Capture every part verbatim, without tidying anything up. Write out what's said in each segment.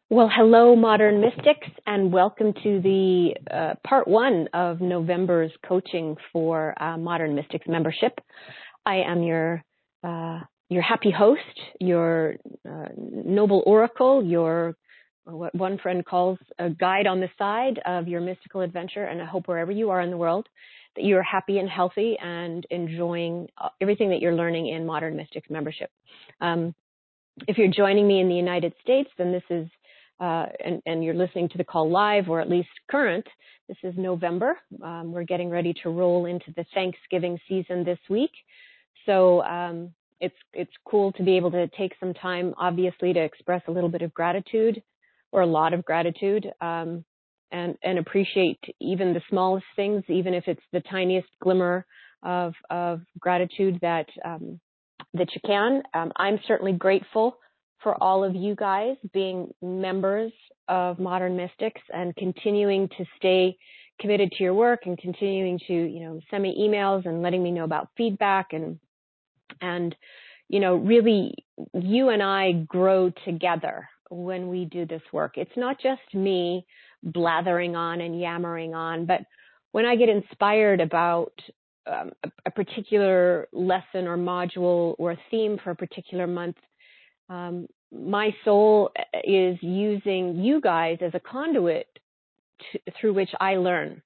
Well, hello, Modern Mystics, and welcome to the uh, part one of November's coaching for uh, Modern Mystics membership. I am your uh, your happy host, your uh, noble oracle, your what one friend calls a guide on the side of your mystical adventure. And I hope wherever you are in the world that you're happy and healthy and enjoying everything that you're learning in Modern Mystics membership. Um, if you're joining me in the United States, then this is Uh, and, and you're listening to the call live, or at least current. This is November. Um, we're getting ready to roll into the Thanksgiving season this week. So um, it's it's cool to be able to take some time, obviously, to express a little bit of gratitude, or a lot of gratitude, um, and, and appreciate even the smallest things, even if it's the tiniest glimmer of, of gratitude that, um, that you can. Um, I'm certainly grateful for all of you guys being members of Modern Mystics and continuing to stay committed to your work and continuing to, you know, send me emails and letting me know about feedback and, and, you know, really you and I grow together when we do this work. It's not just me blathering on and yammering on, but when I get inspired about um, a, a particular lesson or module or theme for a particular month, Um, my soul is using you guys as a conduit to, through which I learn.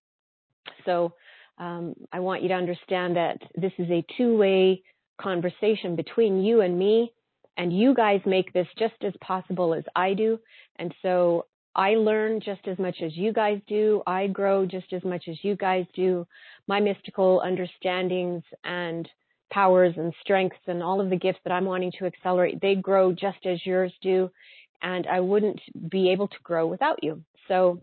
So um, I want you to understand that this is a two-way conversation between you and me, and you guys make this just as possible as I do. And so I learn just as much as you guys do. I grow just as much as you guys do. My mystical understandings and powers and strengths and all of the gifts that I'm wanting to accelerate, they grow just as yours do, and I wouldn't be able to grow without you. So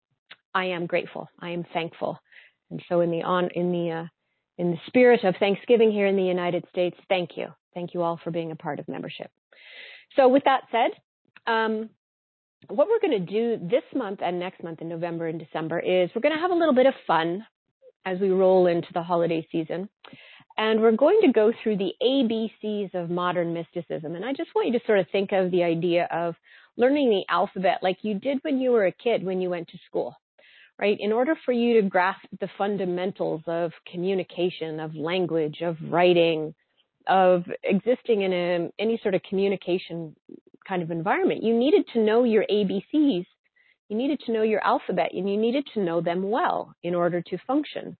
I am grateful. I am thankful. And so in the on in the uh, in the spirit of Thanksgiving here in the United States, thank you. Thank you all for being a part of membership. So with that said, um, what we're going to do this month and next month in November and December is we're going to have a little bit of fun as we roll into the holiday season. And we're going to go through the A B Cs of modern mysticism. And I just want you to sort of think of the idea of learning the alphabet like you did when you were a kid, when you went to school, right? In order for you to grasp the fundamentals of communication, of language, of writing, of existing in a, any sort of communication kind of environment, you needed to know your A B Cs. You needed to know your alphabet, and you needed to know them well in order to function.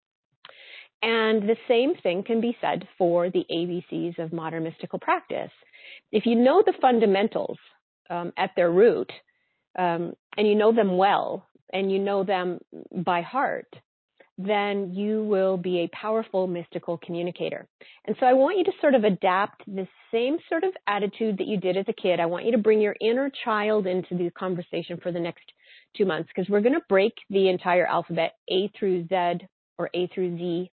And the same thing can be said for the A B Cs of modern mystical practice. If you know the fundamentals um, at their root, um, and you know them well, and you know them by heart, then you will be a powerful mystical communicator. And so I want you to sort of adapt the same sort of attitude that you did as a kid. I want you to bring your inner child into the conversation for the next two months, because we're going to break the entire alphabet, A through Z, or A through Z,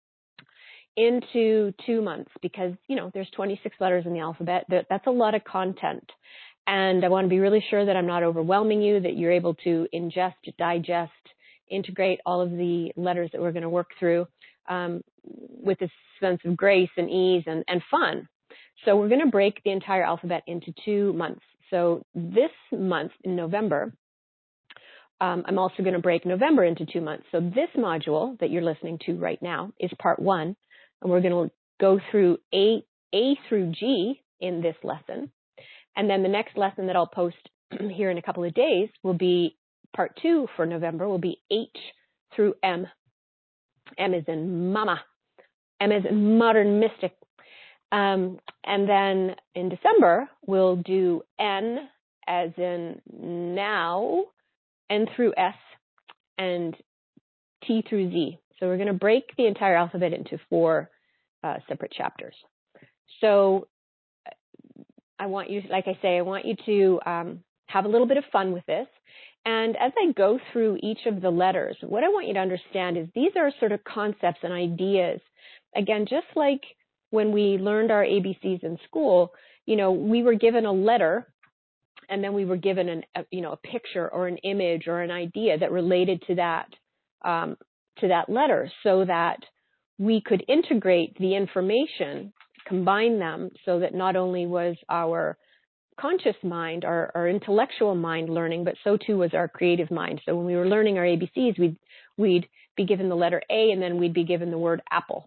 into two months because, you know, there's twenty-six letters in the alphabet. That's a lot of content. And I want to be really sure that I'm not overwhelming you, that you're able to ingest, digest, integrate all of the letters that we're going to work through um, with a sense of grace and ease and, and fun. So we're going to break the entire alphabet into two months. So this month in November, um, I'm also going to break November into two months. So this module that you're listening to right now is part one. And we're going to go through A, A through G in this lesson. And then the next lesson that I'll post here in a couple of days will be part two for November, will be H through M. M is in mama. M is in modern mystic. Um, and then in December, we'll do N as in now, N through S, and T through Z. So we're going to break the entire alphabet into four uh, separate chapters. So I want you, like I say, I want you to um, have a little bit of fun with this. And as I go through each of the letters, what I want you to understand is these are sort of concepts and ideas. Again, just like when we learned our A B Cs in school, you know, we were given a letter and then we were given an, a, you know, a picture or an image or an idea that related to that, um, to that letter so that we could integrate the information, combine them so that not only was our conscious mind, our, our intellectual mind learning, but so too was our creative mind. So when we were learning our A B Cs, we'd, we'd be given the letter A, and then we'd be given the word apple.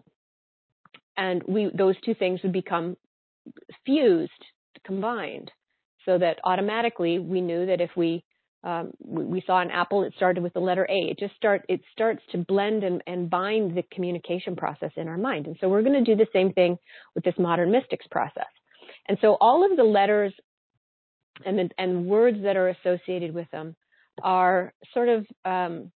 And we, those two things would become fused, combined, so that automatically we knew that if we um, we, we saw an apple, it started with the letter A. It just start it starts to blend and, and bind the communication process in our mind. And so we're going to do the same thing with this modern mystics process. And so all of the letters and the, and words that are associated with them are sort of um,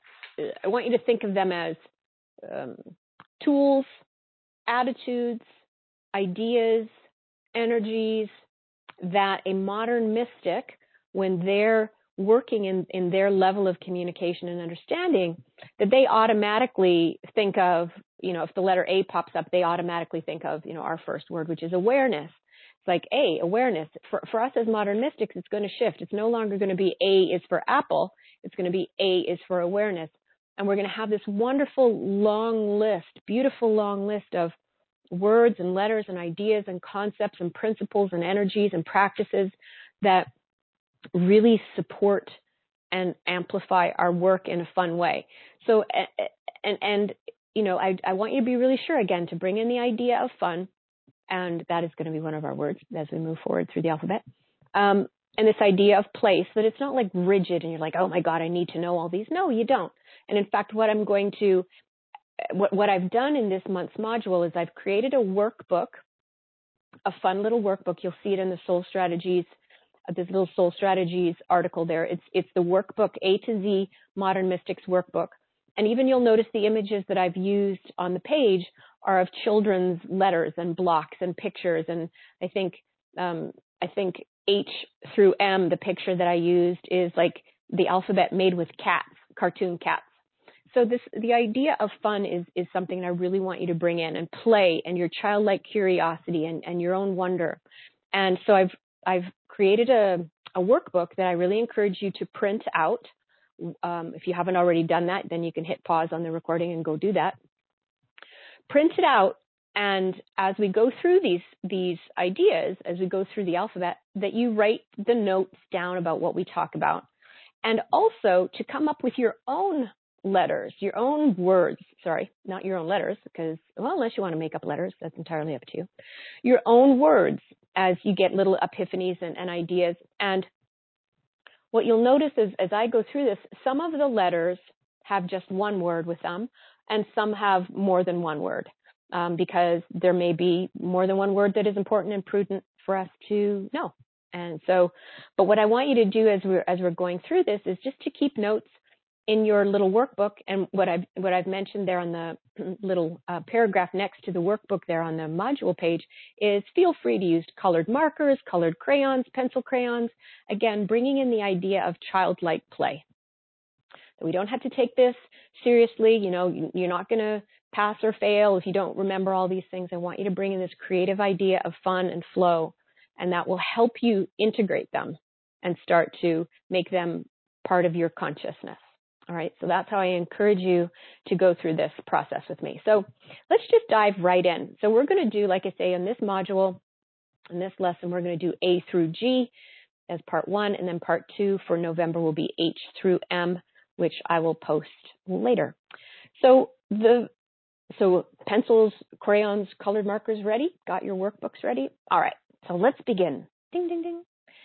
I want you to think of them as um, tools, attitudes, ideas, energies that a modern mystic, when they're working in, in their level of communication and understanding, that they automatically think of, you know, if the letter A pops up, they automatically think of, you know, our first word, which is awareness. It's like A, awareness. For, for us as modern mystics, it's going to shift. It's no longer going to be A is for apple. It's going to be A is for awareness. And we're going to have this wonderful long list, beautiful long list of words and letters and ideas and concepts and principles and energies and practices that really support and amplify our work in a fun way. So, and, and you know, I, I want you to be really sure, again, to bring in the idea of fun, and that is going to be one of our words as we move forward through the alphabet. Um, and this idea of place, that it's not like rigid and you're like, oh my God, I need to know all these. No, you don't. And in fact, what I'm going to What, what I've done in this month's module is I've created a workbook, a fun little workbook. You'll see it in the Soul Strategies, uh, this little Soul Strategies article there. It's, it's the workbook, A to Z Modern Mystics workbook. And even you'll notice the images that I've used on the page are of children's letters and blocks and pictures. And I think, um, I think H through M, the picture that I used is like the alphabet made with cats, cartoon cats. So this, the idea of fun is, is something I really want you to bring in, and play and your childlike curiosity and, and your own wonder. And so I've, I've created a, a workbook that I really encourage you to print out. Um, if you haven't already done that, then you can hit pause on the recording and go do that. Print it out. And as we go through these, these ideas, as we go through the alphabet, that you write the notes down about what we talk about. And also to come up with your own letters, your own words, sorry, not your own letters, because, well, unless you want to make up letters, that's entirely up to you. Your own words as you get little epiphanies and, and ideas. And what you'll notice is, as I go through this, some of the letters have just one word with them, and some have more than one word, um, because there may be more than one word that is important and prudent for us to know. And so, but what I want you to do as we're, as we're going through this is just to keep notes in your little workbook. And what I've, what I've mentioned there on the little uh, paragraph next to the workbook there on the module page is feel free to use colored markers, colored crayons, pencil crayons, again, bringing in the idea of childlike play. We don't have to take this seriously. You know, you're not going to pass or fail if you don't remember all these things. I want you to bring in this creative idea of fun and flow, and that will help you integrate them and start to make them part of your consciousness. All right, so that's how I encourage you to go through this process with me. So let's just dive right in. So we're going to do, like I say, in this module, in this lesson, we're going to do A through G as part one, and then part two for November will be H through M, which I will post later. So the so pencils, crayons, colored markers ready? Got your workbooks ready? All right, so let's begin. Ding, ding, ding.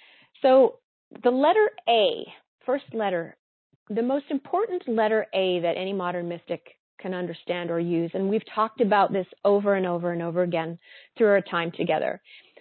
So the letter A, first letter, the most important letter A that any modern mystic can understand or use, and we've talked about this over and over and over again through our time together.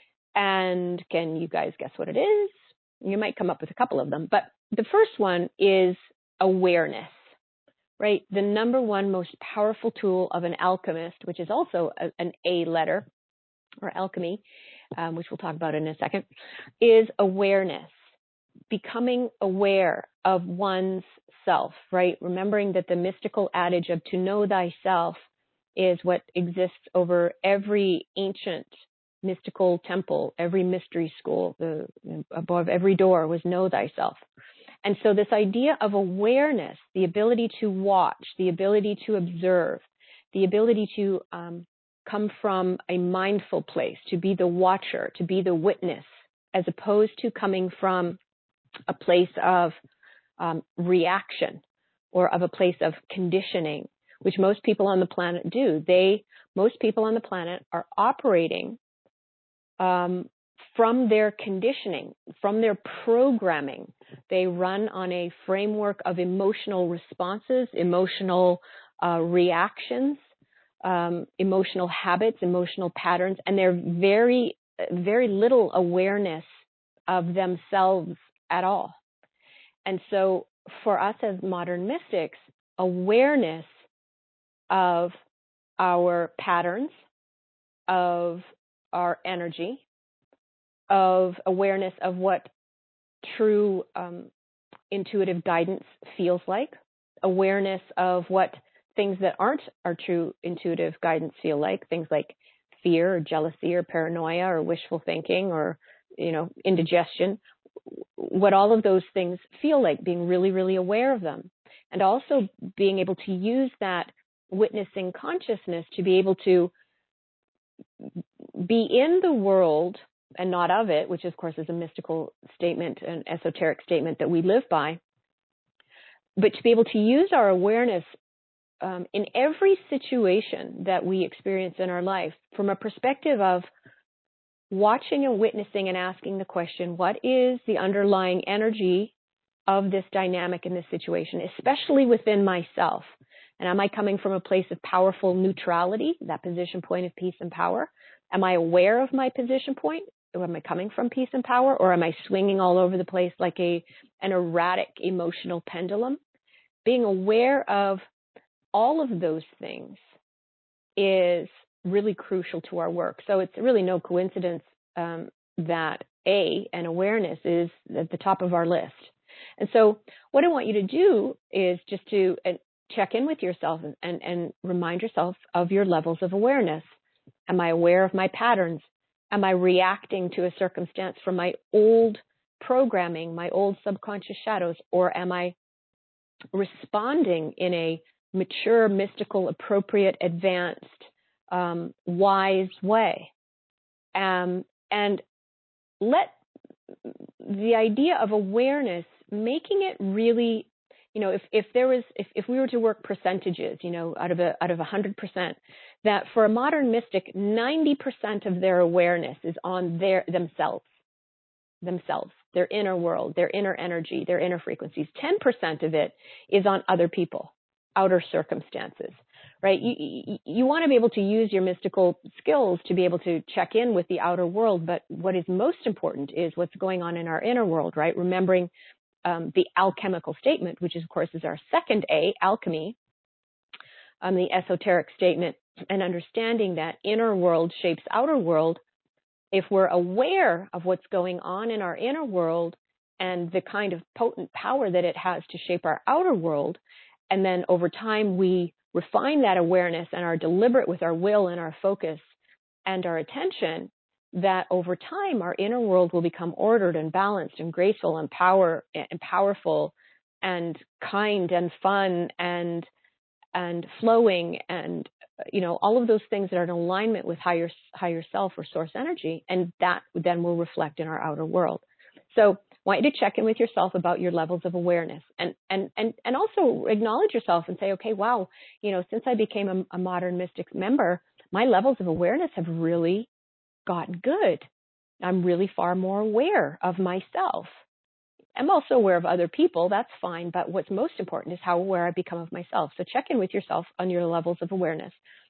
And can you guys guess what it is? You might come up with a couple of them, but the first one is awareness, right? The number one most powerful tool of an alchemist, which is also a, an A letter, or alchemy, um, which we'll talk about in a second, is awareness. Becoming aware of one's self, right? Remembering that the mystical adage of to know thyself is what exists over every ancient mystical temple, every mystery school, the, above every door was know thyself. And so this idea of awareness, the ability to watch, the ability to observe, the ability to um, come from a mindful place, to be the watcher, to be the witness as opposed to coming from a place of um, reaction or of a place of conditioning, which most people on the planet do. They, most people on the planet are operating um, from their conditioning, from their programming. They run on a framework of emotional responses, emotional uh, reactions, um, emotional habits, emotional patterns, and they're very, very little awareness of themselves at all. And so for us as modern mystics, awareness of our patterns, of our energy, of awareness of what true um, intuitive guidance feels like, awareness of what things that aren't our true intuitive guidance feel like, things like fear or jealousy or paranoia or wishful thinking or, you know, indigestion, what all of those things feel like, being really, really aware of them. And also being able to use that witnessing consciousness to be able to be in the world and not of it, which of course is a mystical statement, an esoteric statement that we live by, but to be able to use our awareness um, in every situation that we experience in our life from a perspective of watching and witnessing and asking the question, what is the underlying energy of this dynamic in this situation, especially within myself? And am I coming from a place of powerful neutrality, that position point of peace and power? Am I aware of my position point? Or am I coming from peace and power? Or am I swinging all over the place like a an erratic emotional pendulum? Being aware of all of those things is really crucial to our work. So it's really no coincidence um, that A, an awareness is at the top of our list. And so what I want you to do is just to uh, check in with yourself and, and, and remind yourself of your levels of awareness. Am I aware of my patterns? Am I reacting to a circumstance from my old programming, my old subconscious shadows, or am I responding in a mature, mystical, appropriate, advanced, um, wise way? Um, and let the idea of awareness, making it really, you know, if, if there was, if, if we were to work percentages, you know, out of a, out of a hundred percent, that for a modern mystic, ninety percent of their awareness is on their, themselves, themselves, their inner world, their inner energy, their inner frequencies. ten percent of it is on other people, outer circumstances, right? You, you, you want to be able to use your mystical skills to be able to check in with the outer world, but what is most important is what's going on in our inner world, right? Remembering um, the alchemical statement, which is, of course, is our second A, alchemy, um, the esoteric statement, and understanding that inner world shapes outer world. If we're aware of what's going on in our inner world and the kind of potent power that it has to shape our outer world, and then over time we refine that awareness and are deliberate with our will and our focus and our attention, that over time our inner world will become ordered and balanced and graceful and power and powerful and kind and fun and and flowing and, you know, all of those things that are in alignment with higher higher self or source energy, and that then will reflect in our outer world. So I want you to check in with yourself about your levels of awareness, and and and and also acknowledge yourself and say, okay, wow, you know, since I became a, a Modern Mystics member, my levels of awareness have really gotten good. I'm really far more aware of myself. I'm also aware of other people, that's fine, but what's most important is how aware I become of myself. So check in with yourself on your levels of awareness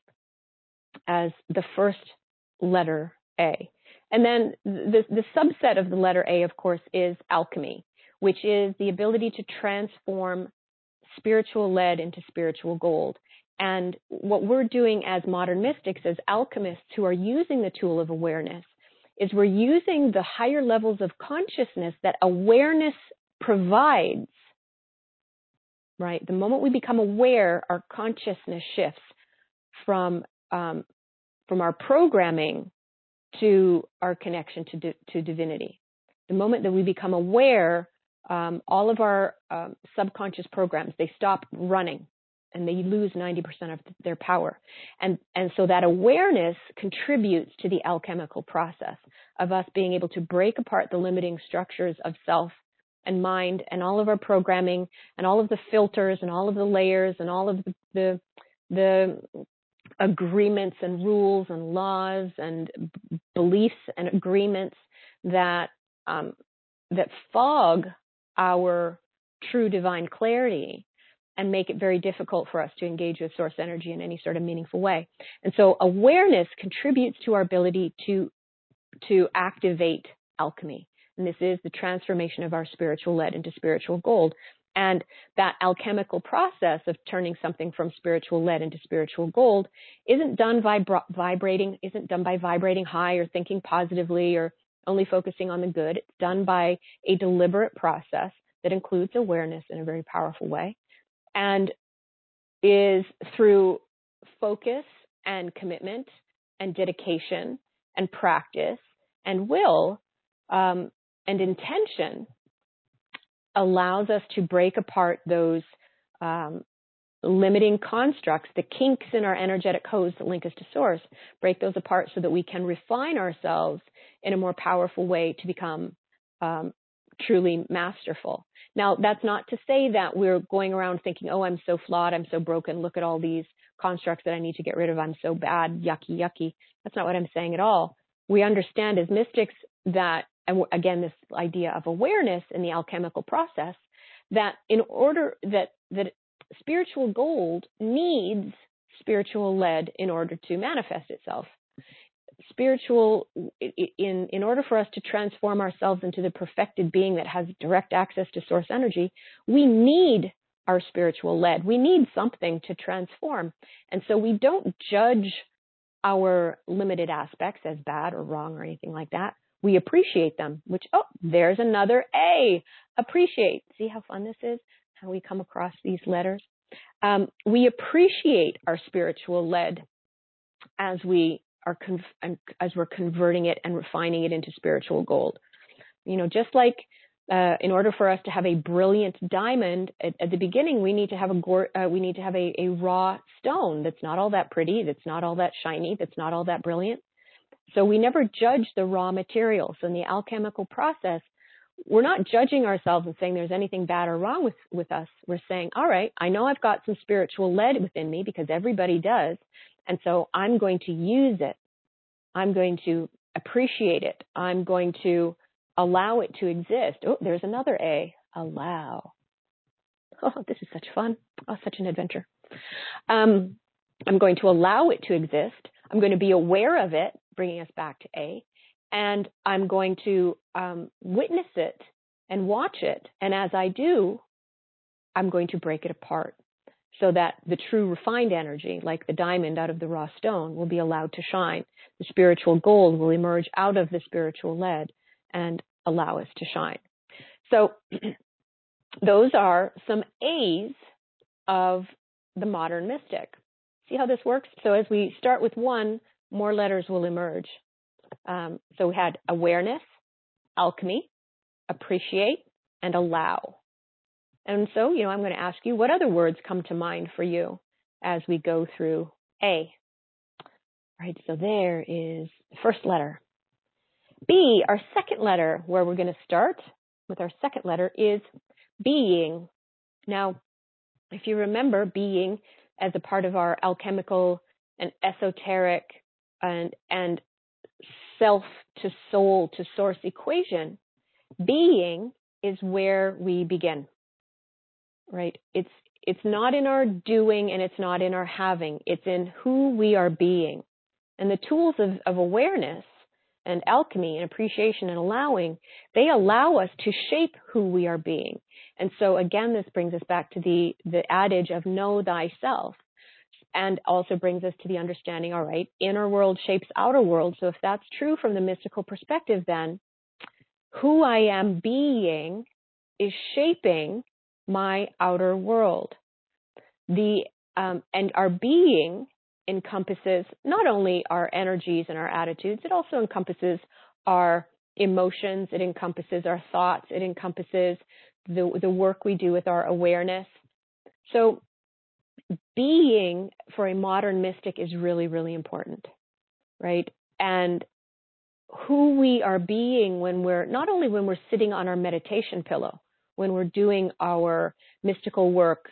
as the first letter A. And then the, the subset of the letter A, of course, is alchemy, which is the ability to transform spiritual lead into spiritual gold. And what we're doing as modern mystics, as alchemists who are using the tool of awareness, is we're using the higher levels of consciousness that awareness provides, right? The moment we become aware, our consciousness shifts from um, from our programming to our connection to, di- to divinity. The moment that we become aware, um, all of our um, subconscious programs, they stop running and they lose ninety percent of their power. And, and so that awareness contributes to the alchemical process of us being able to break apart the limiting structures of self and mind and all of our programming and all of the filters and all of the layers and all of the, the, the agreements and rules and laws and b- beliefs and agreements that um, that fog our true divine clarity and make it very difficult for us to engage with source energy in any sort of meaningful way. And so awareness contributes to our ability to to activate alchemy. And this is the transformation of our spiritual lead into spiritual gold. And that alchemical process of turning something from spiritual lead into spiritual gold isn't done vibra- vibrating, isn't done by vibrating high or thinking positively or only focusing on the good. It's done by a deliberate process that includes awareness in a very powerful way and is through focus and commitment and dedication and practice and will um, and intention allows us to break apart those um, limiting constructs, the kinks in our energetic codes that link us to source, break those apart so that we can refine ourselves in a more powerful way to become um, truly masterful. Now, that's not to say that we're going around thinking, oh, I'm so flawed, I'm so broken, look at all these constructs that I need to get rid of, I'm so bad, yucky, yucky. That's not what I'm saying at all. We understand as mystics that, and again, this idea of awareness in the alchemical process, that in order that that spiritual gold needs spiritual lead in order to manifest itself. Spiritual, in, in order for us to transform ourselves into the perfected being that has direct access to source energy, we need our spiritual lead. We need something to transform. And so we don't judge our limited aspects as bad or wrong or anything like that. We appreciate them, which, oh, there's another A, appreciate. See how fun this is, how we come across these letters? Um, we appreciate our spiritual lead as we are con- as we're converting it and refining it into spiritual gold. You know, just like uh, in order for us to have a brilliant diamond at, at the beginning, we need to have a go- uh, we need to have a, a raw stone that's not all that pretty, that's not all that shiny, that's not all that brilliant. So we never judge the raw materials. So in the alchemical process, we're not judging ourselves and saying there's anything bad or wrong with, with us. We're saying, all right, I know I've got some spiritual lead within me because everybody does. And so I'm going to use it. I'm going to appreciate it. I'm going to allow it to exist. Oh, there's another A, allow. Oh, this is such fun. Oh, such an adventure. Um, I'm going to allow it to exist. I'm going to be aware of it, bringing us back to A, and I'm going to um, witness it and watch it. And as I do, I'm going to break it apart so that the true refined energy, like the diamond out of the raw stone, will be allowed to shine. The spiritual gold will emerge out of the spiritual lead and allow us to shine. So those are some A's of the modern mystic. See how this works? So as we start with one, more letters will emerge. Um, so we had awareness, alchemy, appreciate, and allow. And so, you know, I'm going to ask you, what other words come to mind for you as we go through A? All right, so there is the first letter. B, our second letter, where we're going to start with our second letter, is being. Now, if you remember being as a part of our alchemical and esoteric and, and self to soul to source equation, being is where we begin, right? It's, it's not in our doing and it's not in our having. It's in who we are being. And the tools of, of awareness and alchemy and appreciation and allowing, they allow us to shape who we are being. And so again, this brings us back to the, the adage of know thyself, and also brings us to the understanding, all right, inner world shapes outer world. So if that's true from the mystical perspective, then who I am being is shaping my outer world. The um, and our being encompasses not only our energies and our attitudes, it also encompasses our emotions, it encompasses our thoughts, it encompasses the, the work we do with our awareness. So being for a modern mystic is really, really important, right? And who we are being when we're, not only when we're sitting on our meditation pillow, when we're doing our mystical work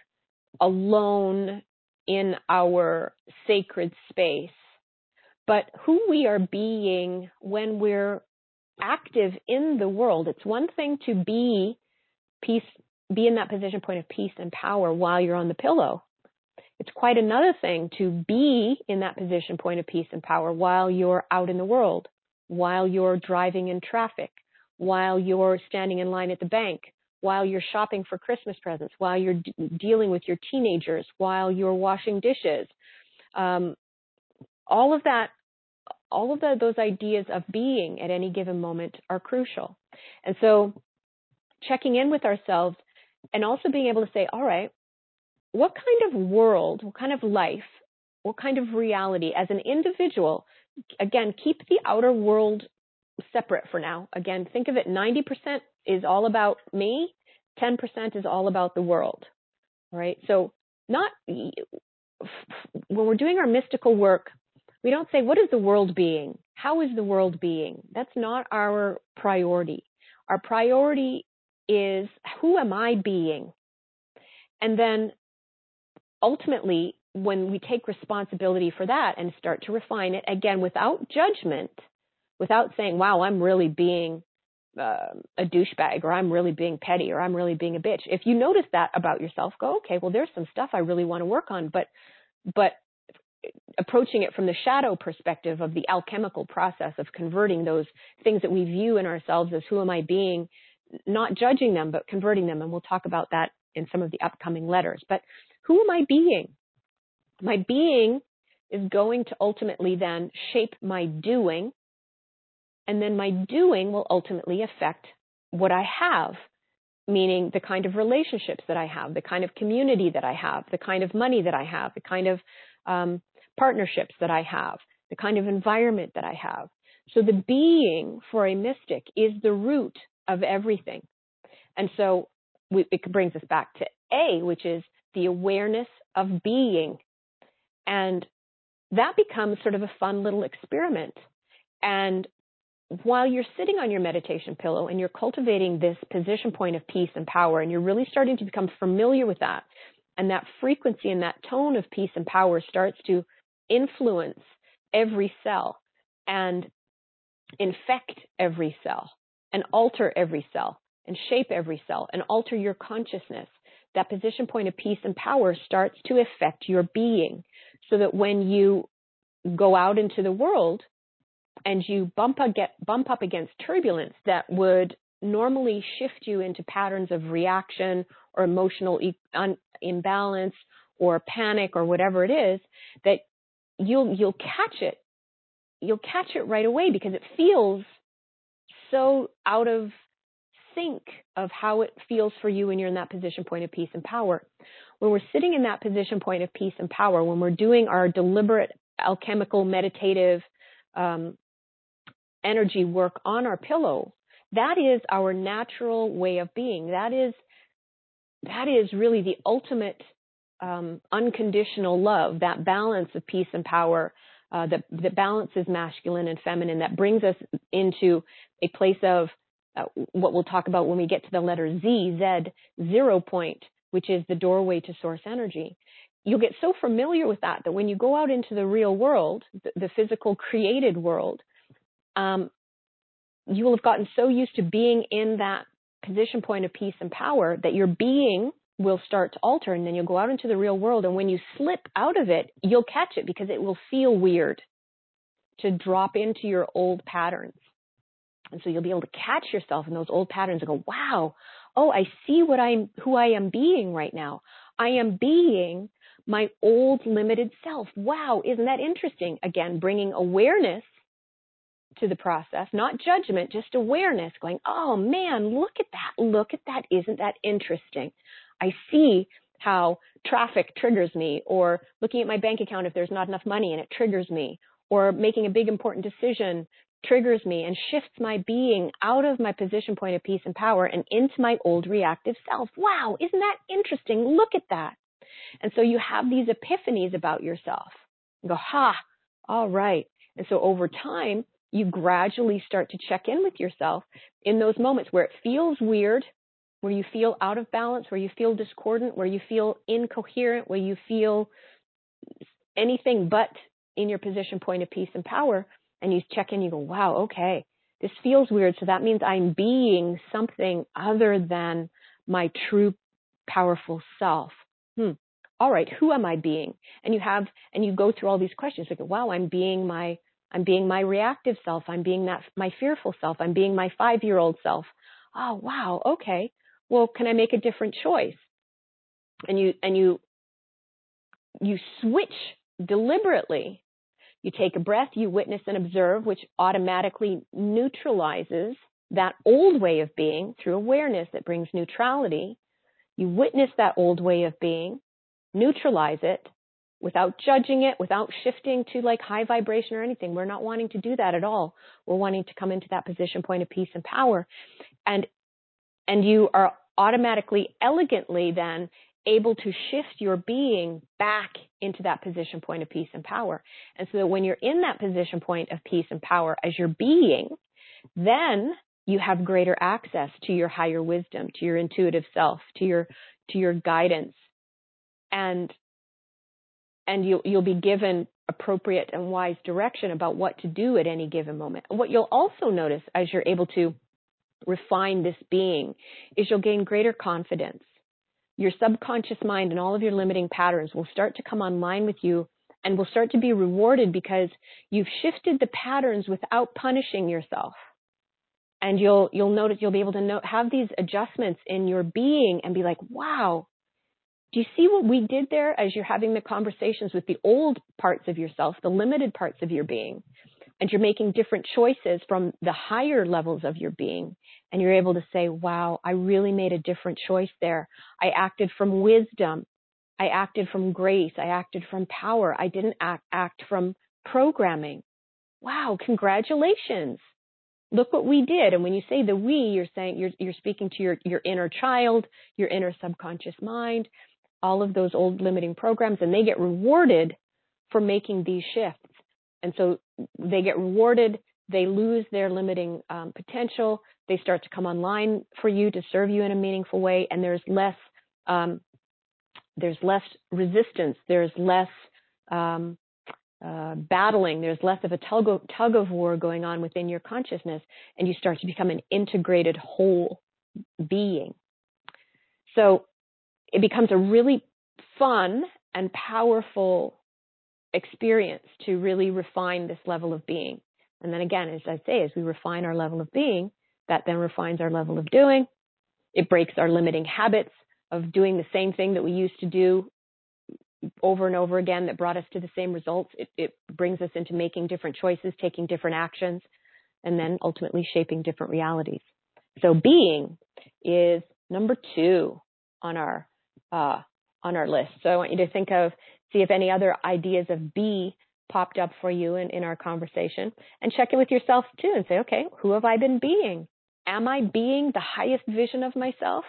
alone in our sacred space, but who we are being when we're active in the world. It's one thing to be peace, be in that position point of peace and power while you're on the pillow. It's quite another thing to be in that position point of peace and power while you're out in the world, while you're driving in traffic, while you're standing in line at the bank, while you're shopping for Christmas presents, while you're d- dealing with your teenagers, while you're washing dishes. Um, all of that, all of the, those ideas of being at any given moment are crucial. And so checking in with ourselves and also being able to say, all right, what kind of world, what kind of life, what kind of reality as an individual, again, keep the outer world separate for now. Again, think of it, ninety percent is all about me, ten percent is all about the world, all right? So not, when we're doing our mystical work, we don't say, what is the world being? How is the world being? That's not our priority. Our priority is, who am I being? And then ultimately, when we take responsibility for that and start to refine it, again, without judgment, without saying, wow, I'm really being uh, a douchebag, or I'm really being petty, or I'm really being a bitch. If you notice that about yourself, go, okay, well, there's some stuff I really want to work on, but, but approaching it from the shadow perspective of the alchemical process of converting those things that we view in ourselves as who am I being, not judging them, but converting them. And we'll talk about that in some of the upcoming letters. But who am I being? My being is going to ultimately then shape my doing, and then my doing will ultimately affect what I have, meaning the kind of relationships that I have, the kind of community that I have, the kind of money that I have, the kind of um, partnerships that I have, the kind of environment that I have. So the being for a mystic is the root of everything. And so we, it brings us back to A, which is the awareness of being. And that becomes sort of a fun little experiment. And while you're sitting on your meditation pillow and you're cultivating this position point of peace and power, and you're really starting to become familiar with that, and that frequency and that tone of peace and power starts to influence every cell and infect every cell and alter every cell and shape every cell and alter your consciousness, that position point of peace and power starts to affect your being, so that when you go out into the world and you bump, get, bump up against turbulence that would normally shift you into patterns of reaction or emotional e- un- imbalance or panic or whatever it is, that you'll you'll catch it. You'll catch it right away, because it feels so out of sync of how it feels for you when you're in that position point of peace and power. When we're sitting in that position point of peace and power, when we're doing our deliberate alchemical meditative um, energy work on our pillow, that is our natural way of being. That is that is really the ultimate um, unconditional love, that balance of peace and power, uh, that, that balances masculine and feminine, that brings us into a place of uh, what we'll talk about when we get to the letter Z, Z, zero point, which is the doorway to source energy. You'll get so familiar with that that when you go out into the real world, the, the physical created world, um, you will have gotten so used to being in that position point of peace and power that your being will start to alter, and then you'll go out into the real world, and when you slip out of it, you'll catch it, because it will feel weird to drop into your old patterns. And so you'll be able to catch yourself in those old patterns and go, wow, oh, I see what I'm, who I am being right now. I am being my old limited self. Wow, isn't that interesting? Again, bringing awareness to the process, not judgment, just awareness, going, oh man, look at that, look at that, isn't that interesting? I see how traffic triggers me, or looking at my bank account if there's not enough money and it triggers me, or making a big important decision triggers me and shifts my being out of my position point of peace and power and into my old reactive self. Wow, isn't that interesting? Look at that. And so you have these epiphanies about yourself. You go, ha, all right. And so over time, you gradually start to check in with yourself in those moments where it feels weird, where you feel out of balance, where you feel discordant, where you feel incoherent, where you feel anything but in your position, point of peace and power. And you check in, you go, wow, okay, this feels weird. So that means I'm being something other than my true powerful self. Hmm. All right, who am I being? And you have, and you go through all these questions like, wow, I'm being my, I'm being my reactive self. I'm being that, my fearful self. I'm being my five-year-old self. Oh, wow. Okay. Well, can I make a different choice? And you, and you, you switch deliberately. You take a breath, you witness and observe, which automatically neutralizes that old way of being through awareness that brings neutrality. You witness that old way of being, neutralize it without judging it, without shifting to like high vibration or anything. We're not wanting to do that at all. We're wanting to come into that position, point of peace and power. And, and you are automatically, elegantly then able to shift your being back into that position, point of peace and power. And so that when you're in that position, point of peace and power as your being, then you have greater access to your higher wisdom, to your intuitive self, to your, to your guidance. And, and you'll, you'll be given appropriate and wise direction about what to do at any given moment. And what you'll also notice as you're able to refine this being is you'll gain greater confidence. Your subconscious mind and all of your limiting patterns will start to come online with you and will start to be rewarded because you've shifted the patterns without punishing yourself. And you'll, you'll notice, you'll be able to know, have these adjustments in your being and be like, wow, do you see what we did there as you're having the conversations with the old parts of yourself, the limited parts of your being, and you're making different choices from the higher levels of your being, and you're able to say, wow, I really made a different choice there. I acted from wisdom. I acted from grace. I acted from power. I didn't act, act from programming. Wow, congratulations. Look what we did. And when you say the we, you're saying, you're, you're speaking to your, your inner child, your inner subconscious mind, all of those old limiting programs, and they get rewarded for making these shifts. And so they get rewarded, they lose their limiting um, potential, they start to come online for you to serve you in a meaningful way, and there's less, um, there's less resistance, there's less um, uh, battling, there's less of a tug of, tug of war going on within your consciousness, and you start to become an integrated whole being. So it becomes a really fun and powerful experience to really refine this level of being. And then again, as I say, as we refine our level of being, that then refines our level of doing. It breaks our limiting habits of doing the same thing that we used to do over and over again that brought us to the same results. It, it brings us into making different choices, taking different actions, and then ultimately shaping different realities. So being is number two on our uh, on our list. So I want you to think of, see if any other ideas of be popped up for you in, in our conversation, and check in with yourself too and say, okay, who have I been being? Am I being the highest vision of myself?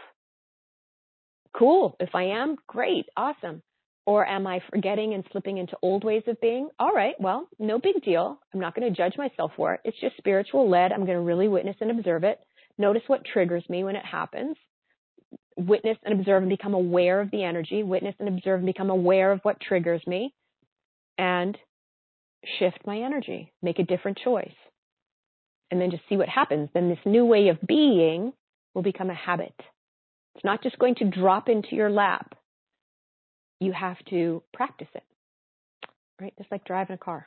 Cool. If I am, great, awesome. Or am I forgetting and slipping into old ways of being? All right, well, no big deal. I'm not going to judge myself for it. It's just spiritual led. I'm going to really witness and observe it. Notice what triggers me when it happens. Witness and observe and become aware of the energy. Witness and observe and become aware of what triggers me. And shift my energy. Make a different choice. And then just see what happens. Then this new way of being will become a habit. It's not just going to drop into your lap. You have to practice it, right? Just like driving a car.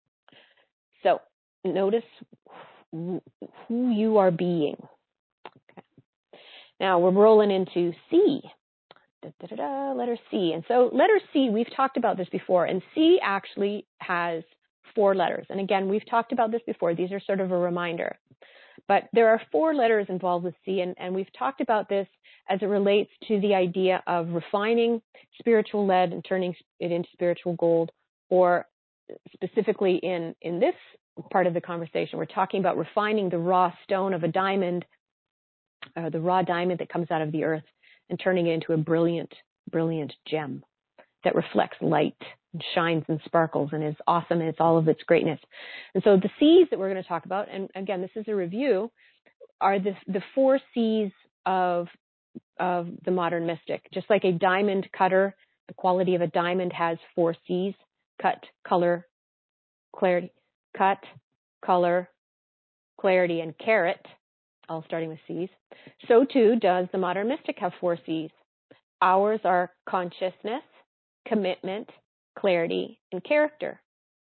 So notice who you are being. Okay. Now we're rolling into C. Da, da, da, da, letter C. And so letter C, we've talked about this before, and C actually has four letters. And again, we've talked about this before. These are sort of a reminder. But there are four letters involved with C, and, and we've talked about this as it relates to the idea of refining spiritual lead and turning it into spiritual gold, or specifically in, in this part of the conversation, we're talking about refining the raw stone of a diamond, uh, the raw diamond that comes out of the earth, and turning it into a brilliant, brilliant gem that reflects light and shines and sparkles and is awesome and it's all of its greatness. And so the C's that we're going to talk about, and again, this is a review, are the, the four C's of, of the modern mystic. Just like a diamond cutter, the quality of a diamond has four C's: cut, color, clarity. Cut, color, clarity, and carat, all starting with C's. So too does the modern mystic have four C's. Ours are consciousness, commitment, clarity, and character.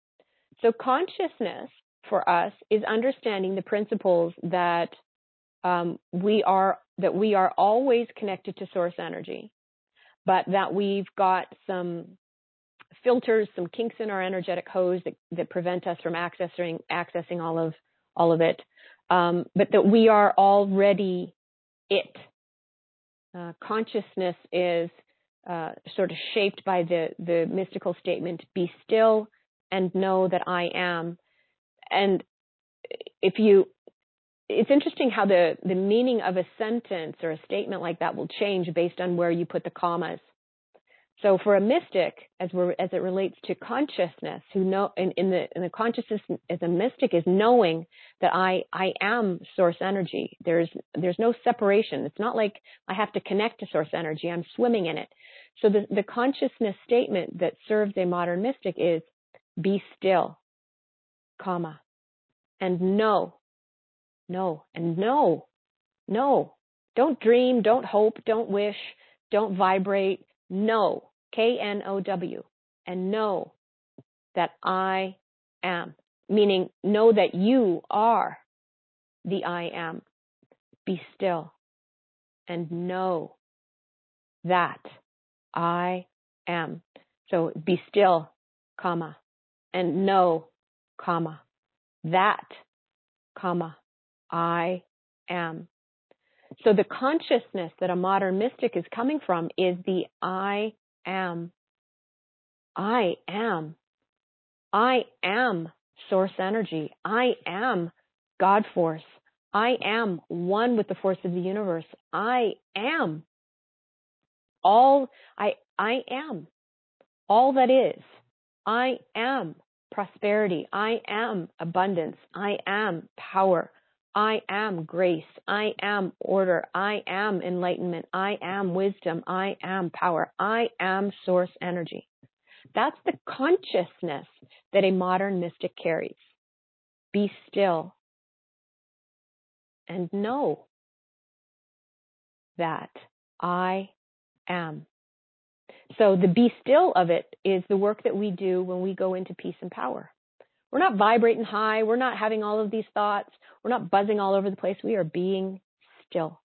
So consciousness for us is understanding the principles that um, we are that we are always connected to source energy, but that we've got some filters, some kinks in our energetic hose that, that prevent us from accessing accessing all of all of it, um, but that we are already it. Uh, consciousness is uh, sort of shaped by the the mystical statement, "Be still and know that I am." And if you, it's interesting how the the meaning of a sentence or a statement like that will change based on where you put the commas. So for a mystic, as we're, as it relates to consciousness, who know in, in the in the consciousness as a mystic is knowing that I I am source energy. There's there's no separation. It's not like I have to connect to source energy. I'm swimming in it. So the, the consciousness statement that serves a modern mystic is be still, comma, and know, know, and know, know. Don't dream, don't hope, don't wish, don't vibrate. Know. K N O W, and know that I am, meaning know that you are the I am. Be still and know that I am. So be still, comma, and know, comma, that, comma, I am. So the consciousness that a modern mystic is coming from is the I am. I am. I am source energy. I am God force. I am one with the force of the universe. I am all I I am all that is. I am prosperity. I am abundance. I am power. I am grace. I am order. I am enlightenment. I am wisdom. I am power. I am source energy. That's the consciousness that a modern mystic carries. Be still and know that I am. So the be still of it is the work that we do when we go into peace and power. We're not vibrating high. We're not having all of these thoughts. We're not buzzing all over the place. We are being still.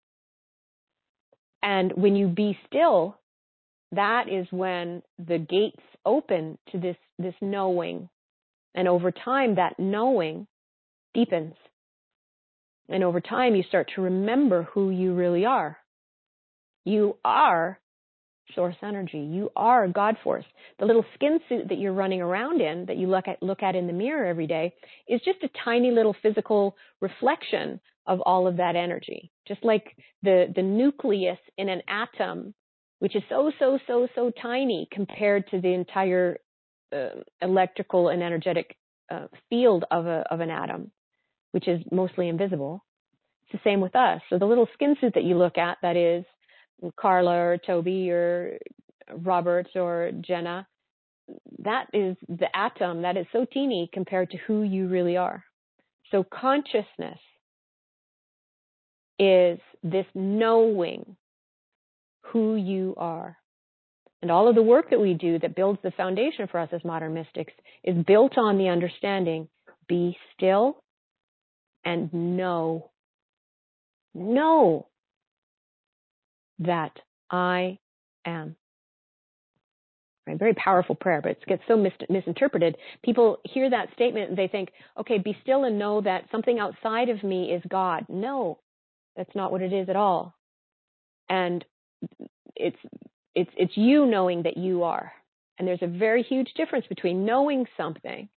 And when you be still, that is when the gates open to this, this knowing. And over time, that knowing deepens. And over time, you start to remember who you really are. You are source energy. You are God force. The little skin suit that you're running around in, that you look at, look at in the mirror every day, is just a tiny little physical reflection of all of that energy. Just like the, the nucleus in an atom, which is so, so, so, so tiny compared to the entire uh, electrical and energetic uh, field of, a, of an atom, which is mostly invisible. It's the same with us. So the little skin suit that you look at, that is Carla or Toby or Robert or Jenna, that is the atom that is so teeny compared to who you really are. So consciousness is this knowing who you are. And all of the work that we do that builds the foundation for us as modern mystics is built on the understanding, be still and know, know that I am. Right? Very powerful prayer, but it gets so mis- misinterpreted. People hear that statement and they think, okay, be still and know that something outside of me is God. No, that's not what it is at all. And it's it's it's you knowing that you are. And there's a very huge difference between knowing something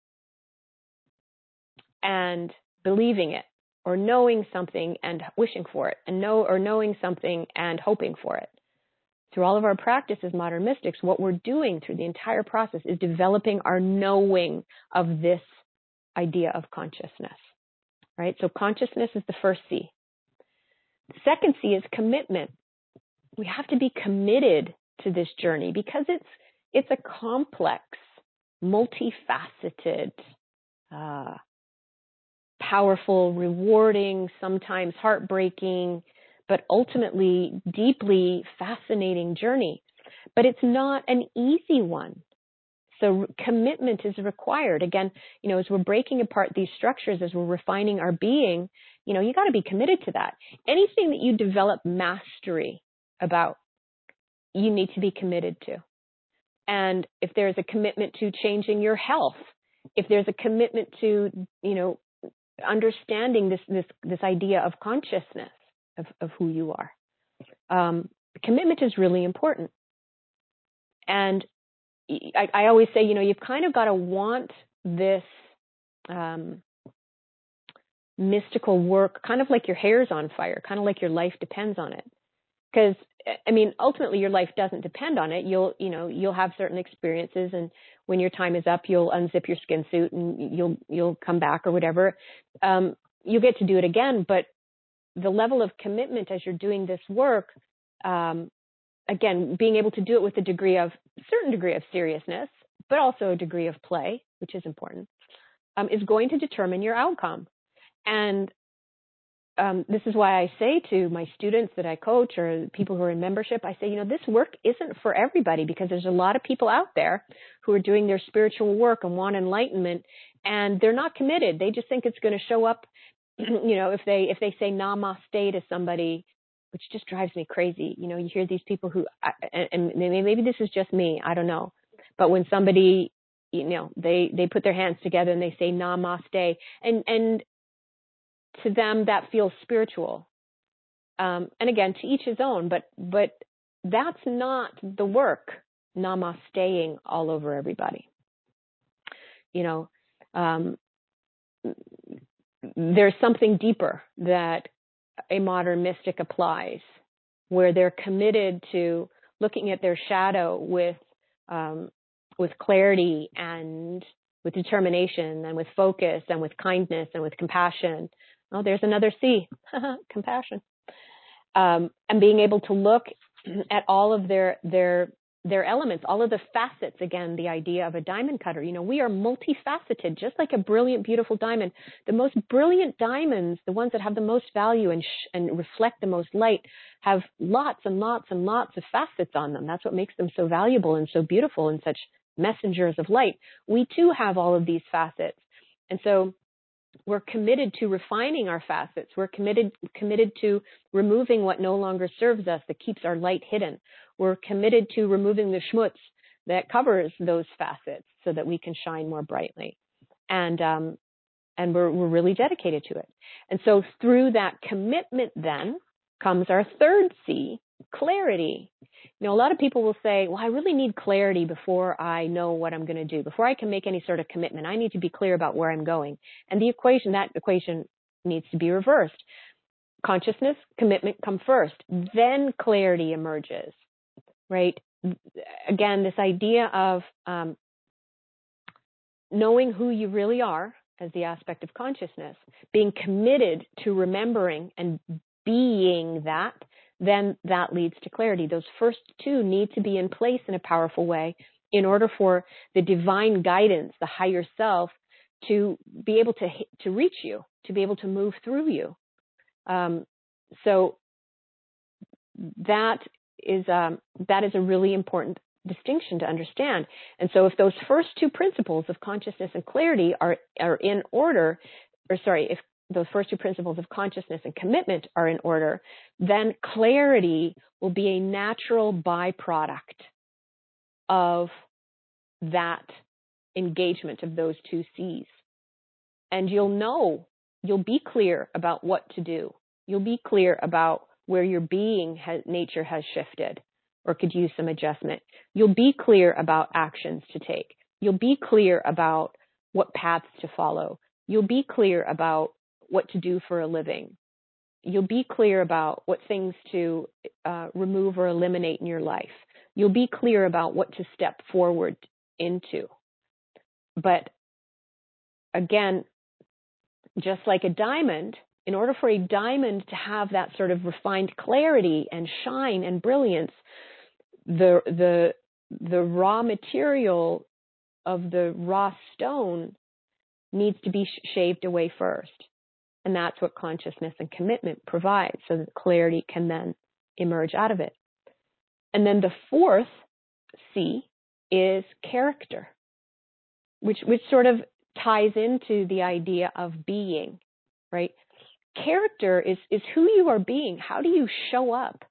and believing it, or knowing something and wishing for it, and know or knowing something and hoping for it. through all of our practice as modern mystics, what we're doing through the entire process is developing our knowing of this idea of consciousness, right? So consciousness is the first C. The second C is commitment. We have to be committed to this journey because it's it's a complex, multifaceted, uh, powerful, rewarding, sometimes heartbreaking, but ultimately deeply fascinating journey. But it's not an easy one. So commitment is required. Again, you know, as we're breaking apart these structures, as we're refining our being, you know, you got to be committed to that. Anything that you develop mastery about, you need to be committed to. And if there's a commitment to changing your health, if there's a commitment to, you know, understanding this this this idea of consciousness of, of who you are, um, commitment is really important. And I, I always say, you know, you've kind of got to want this um, mystical work, kind of like your hair's on fire, kind of like your life depends on it. Because, I mean, ultimately your life doesn't depend on it. You'll, you know, you'll have certain experiences, and when your time is up, you'll unzip your skin suit and you'll, you'll come back or whatever. Um, you'll get to do it again, but the level of commitment as you're doing this work, um, again, being able to do it with a degree of, certain degree of seriousness, but also a degree of play, which is important, um, is going to determine your outcome. And Um, this is why I say to my students that I coach or people who are in membership, I say, you know, this work isn't for everybody because there's a lot of people out there who are doing their spiritual work and want enlightenment, and they're not committed. They just think it's going to show up, you know, if they if they say namaste to somebody, which just drives me crazy. You know, you hear these people who, and maybe this is just me, I don't know, but when somebody, you know, they they put their hands together and they say namaste, and and to them that feels spiritual. Um, and again, to each his own, but but that's not the work, namasteing all over everybody. You know, um, there's something deeper that a modern mystic applies, where they're committed to looking at their shadow with um, with clarity and with determination and with focus and with kindness and with compassion. Oh, there's another C, compassion. Um, and being able to look at all of their their their elements, all of the facets. Again, the idea of a diamond cutter. You know, we are multifaceted, just like a brilliant, beautiful diamond. The most brilliant diamonds, the ones that have the most value and sh- and reflect the most light, have lots and lots and lots of facets on them. That's what makes them so valuable and so beautiful and such messengers of light. We too have all of these facets, and so we're committed to refining our facets. We're committed committed to removing what no longer serves us, that keeps our light hidden. We're committed to removing the schmutz that covers those facets so that we can shine more brightly. And um, and we're we're really dedicated to it. And so through that commitment then comes our third C, clarity. You know, a lot of people will say, well, I really need clarity before I know what I'm going to do. Before I can make any sort of commitment, I need to be clear about where I'm going. And the equation, that equation needs to be reversed. Consciousness, commitment come first. Then clarity emerges, right? Again, this idea of um, knowing who you really are as the aspect of consciousness, being committed to remembering and being that, then that leads to clarity. Those first two need to be in place in a powerful way in order for the divine guidance, the higher self, to be able to to reach you, to be able to move through you. Um, so that is um, that is a really important distinction to understand. And so if those first two principles of consciousness and clarity are are in order, or sorry, if those first two principles of consciousness and commitment are in order, then clarity will be a natural byproduct of that engagement of those two C's. And you'll know, you'll be clear about what to do. You'll be clear about where your being has, nature has shifted or could use some adjustment. You'll be clear about actions to take. You'll be clear about what paths to follow. You'll be clear about what to do for a living. you'll be clear about what things to uh, remove or eliminate in your life. You'll be clear about what to step forward into. But again, just like a diamond, in order for a diamond to have that sort of refined clarity and shine and brilliance, the the the raw material of the raw stone needs to be shaved away first. And that's what consciousness and commitment provide, so that clarity can then emerge out of it. And then the fourth C is character, which which sort of ties into the idea of being, right? Character is is who you are being. How do you show up?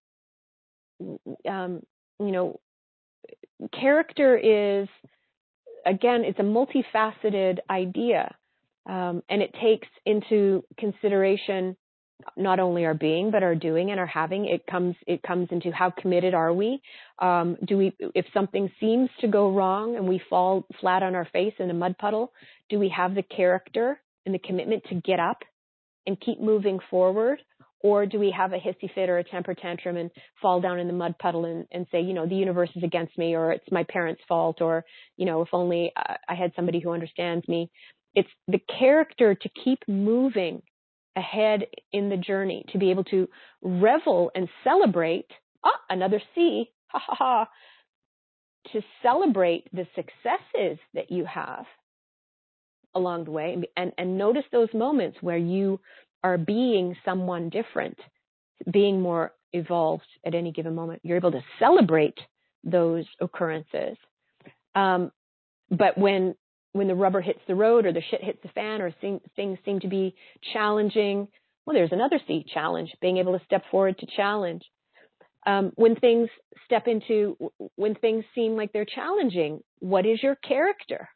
Um, you know, character is, again, it's a multifaceted idea, um, and it takes into consideration not only our being, but our doing and our having. It comes it comes into how committed are we? Um, do we, if something seems to go wrong and we fall flat on our face in a mud puddle, do we have the character and the commitment to get up and keep moving forward? Or do we have a hissy fit or a temper tantrum and fall down in the mud puddle and, and say, you know, the universe is against me, or it's my parents' fault, or, you know, if only I had somebody who understands me. It's the character to keep moving ahead in the journey, to be able to revel and celebrate, ah, another C, ha ha ha, to celebrate the successes that you have along the way, and, and notice those moments where you are being someone different, being more evolved at any given moment. You're able to celebrate those occurrences. Um, but when when the rubber hits the road, or the shit hits the fan, or thing, things seem to be challenging, well, there's another C, challenge, being able to step forward to challenge. Um, when things step into, when things seem like they're challenging, what is your character?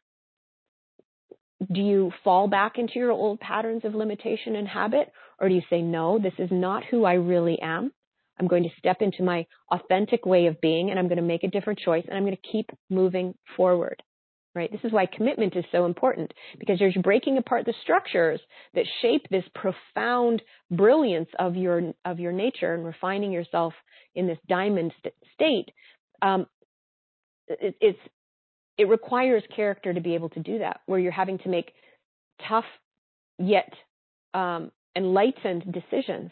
Do you fall back into your old patterns of limitation and habit? Or do you say, no, this is not who I really am. I'm going to step into my authentic way of being, and I'm going to make a different choice, and I'm going to keep moving forward, right? This is why commitment is so important, because you're breaking apart the structures that shape this profound brilliance of your, of your nature, and refining yourself in this diamond st- state. Um, it, it's, It requires character to be able to do that, where you're having to make tough yet um, enlightened decisions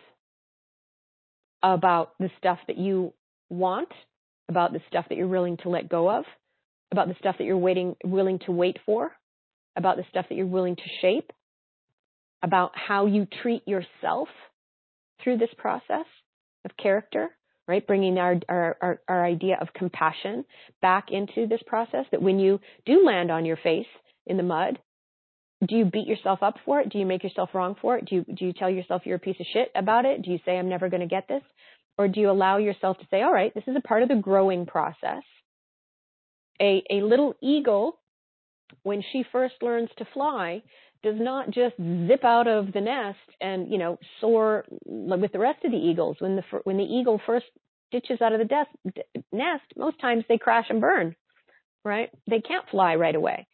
about the stuff that you want, about the stuff that you're willing to let go of, about the stuff that you're waiting, willing to wait for, about the stuff that you're willing to shape, about how you treat yourself through this process of character. Right, bringing our, our, our, our idea of compassion back into this process, that when you do land on your face in the mud, do you beat yourself up for it? Do you make yourself wrong for it? Do you, do you tell yourself you're a piece of shit about it? Do you say, I'm never going to get this? Or do you allow yourself to say, all right, this is a part of the growing process. A, a little eagle, when she first learns to fly, does not just zip out of the nest and, you know, soar with the rest of the eagles. When the when the eagle first ditches out of the des- nest, most times they crash and burn, right? They can't fly right away.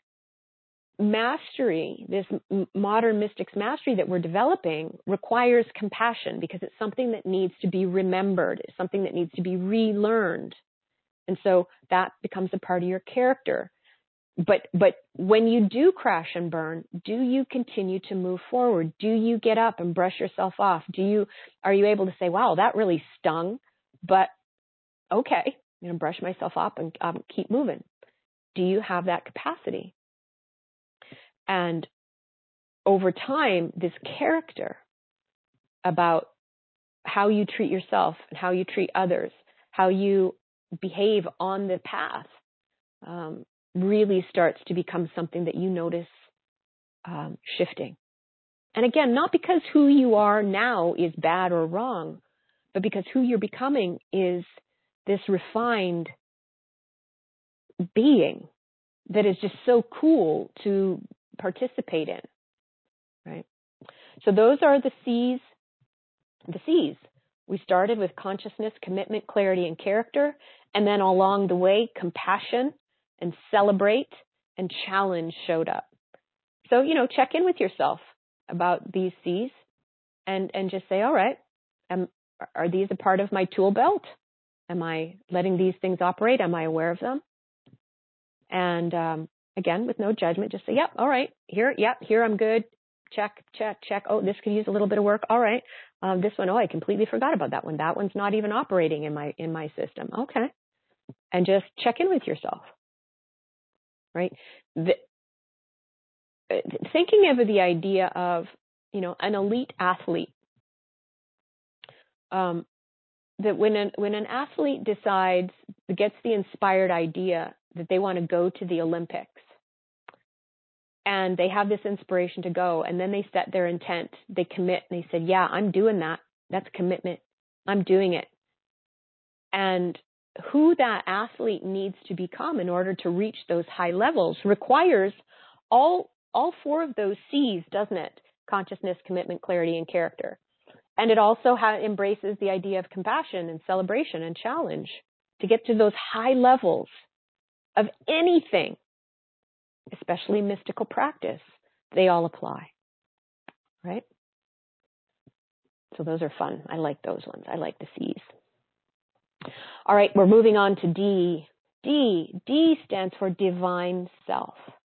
Mastery, this modern mystics mastery that we're developing, requires compassion, because it's something that needs to be remembered. It's something that needs to be relearned. And so that becomes a part of your character. But but when you do crash and burn, do you continue to move forward? Do you get up and brush yourself off? Do you are you able to say, wow, that really stung, but okay, I'm going to brush myself off and um, keep moving? Do you have that capacity? And over time, this character about how you treat yourself and how you treat others, how you behave on the path, um, really starts to become something that you notice um, shifting. And again, not because who you are now is bad or wrong, but because who you're becoming is this refined being that is just so cool to participate in, right? So those are the C's, the C's. We started with consciousness, commitment, clarity, and character, and then along the way, compassion and celebrate and challenge showed up. So, you know, check in with yourself about these C's and, and just say, all right, am, are these a part of my tool belt? Am I letting these things operate? Am I aware of them? And um, again, with no judgment, just say, yep, all right, here, yep, here I'm good. Check, check, check. Oh, this could use a little bit of work. All right. Um, this one, oh, I completely forgot about that one. That one's not even operating in my in my system. Okay. And just check in with yourself. Right? The, thinking of the idea of, you know, an elite athlete. Um, that when an when an athlete decides, gets the inspired idea that they want to go to the Olympics, and they have this inspiration to go, and then they set their intent, they commit, and they said, yeah, I'm doing that. That's commitment. I'm doing it. And who that athlete needs to become in order to reach those high levels requires all, all four of those C's, doesn't it? Consciousness, commitment, clarity, and character. And it also ha- embraces the idea of compassion and celebration and challenge to get to those high levels of anything, especially mystical practice. They all apply, right? So those are fun. I like those ones. I like the C's. All right, we're moving on to D. D. D stands for divine self.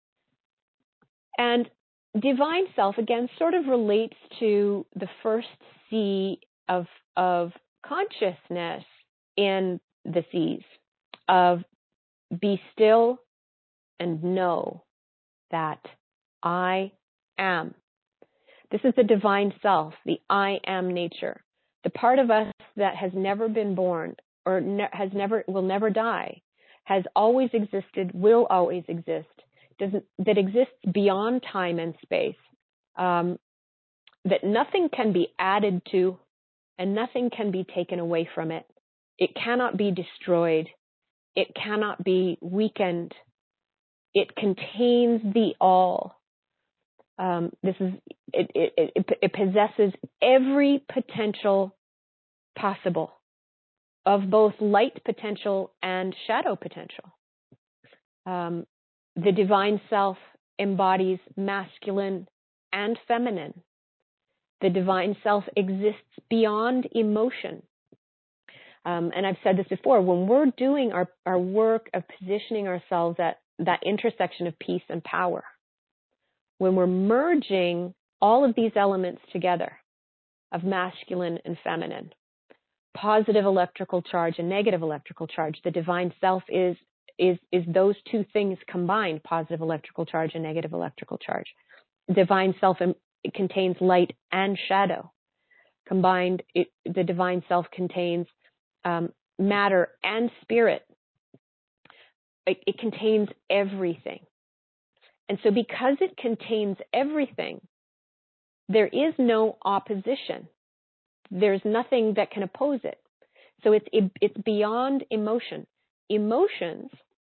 And divine self, again, sort of relates to the first C of, of consciousness in the C's, of be still and know that I am. This is the divine self, the I am nature, the part of us that has never been born or ne- has never, will never die, has always existed, will always exist, doesn't, that exists beyond time and space, um, that nothing can be added to and nothing can be taken away from it. It cannot be destroyed. It cannot be weakened. It contains the all. Um, this is it, it, it, it possesses every potential possible of both light potential and shadow potential. Um, the divine self embodies masculine and feminine. The divine self exists beyond emotion. Um, and I've said this before, when we're doing our, our work of positioning ourselves at that intersection of peace and power, when we're merging all of these elements together of masculine and feminine, positive electrical charge and negative electrical charge, the divine self is is is those two things combined, positive electrical charge and negative electrical charge. Divine self, it contains light and shadow. Combined, it, the divine self contains um, matter and spirit. It, it contains everything. And so because it contains everything, there is no opposition. There's nothing that can oppose it. So it's it's beyond emotion. Emotions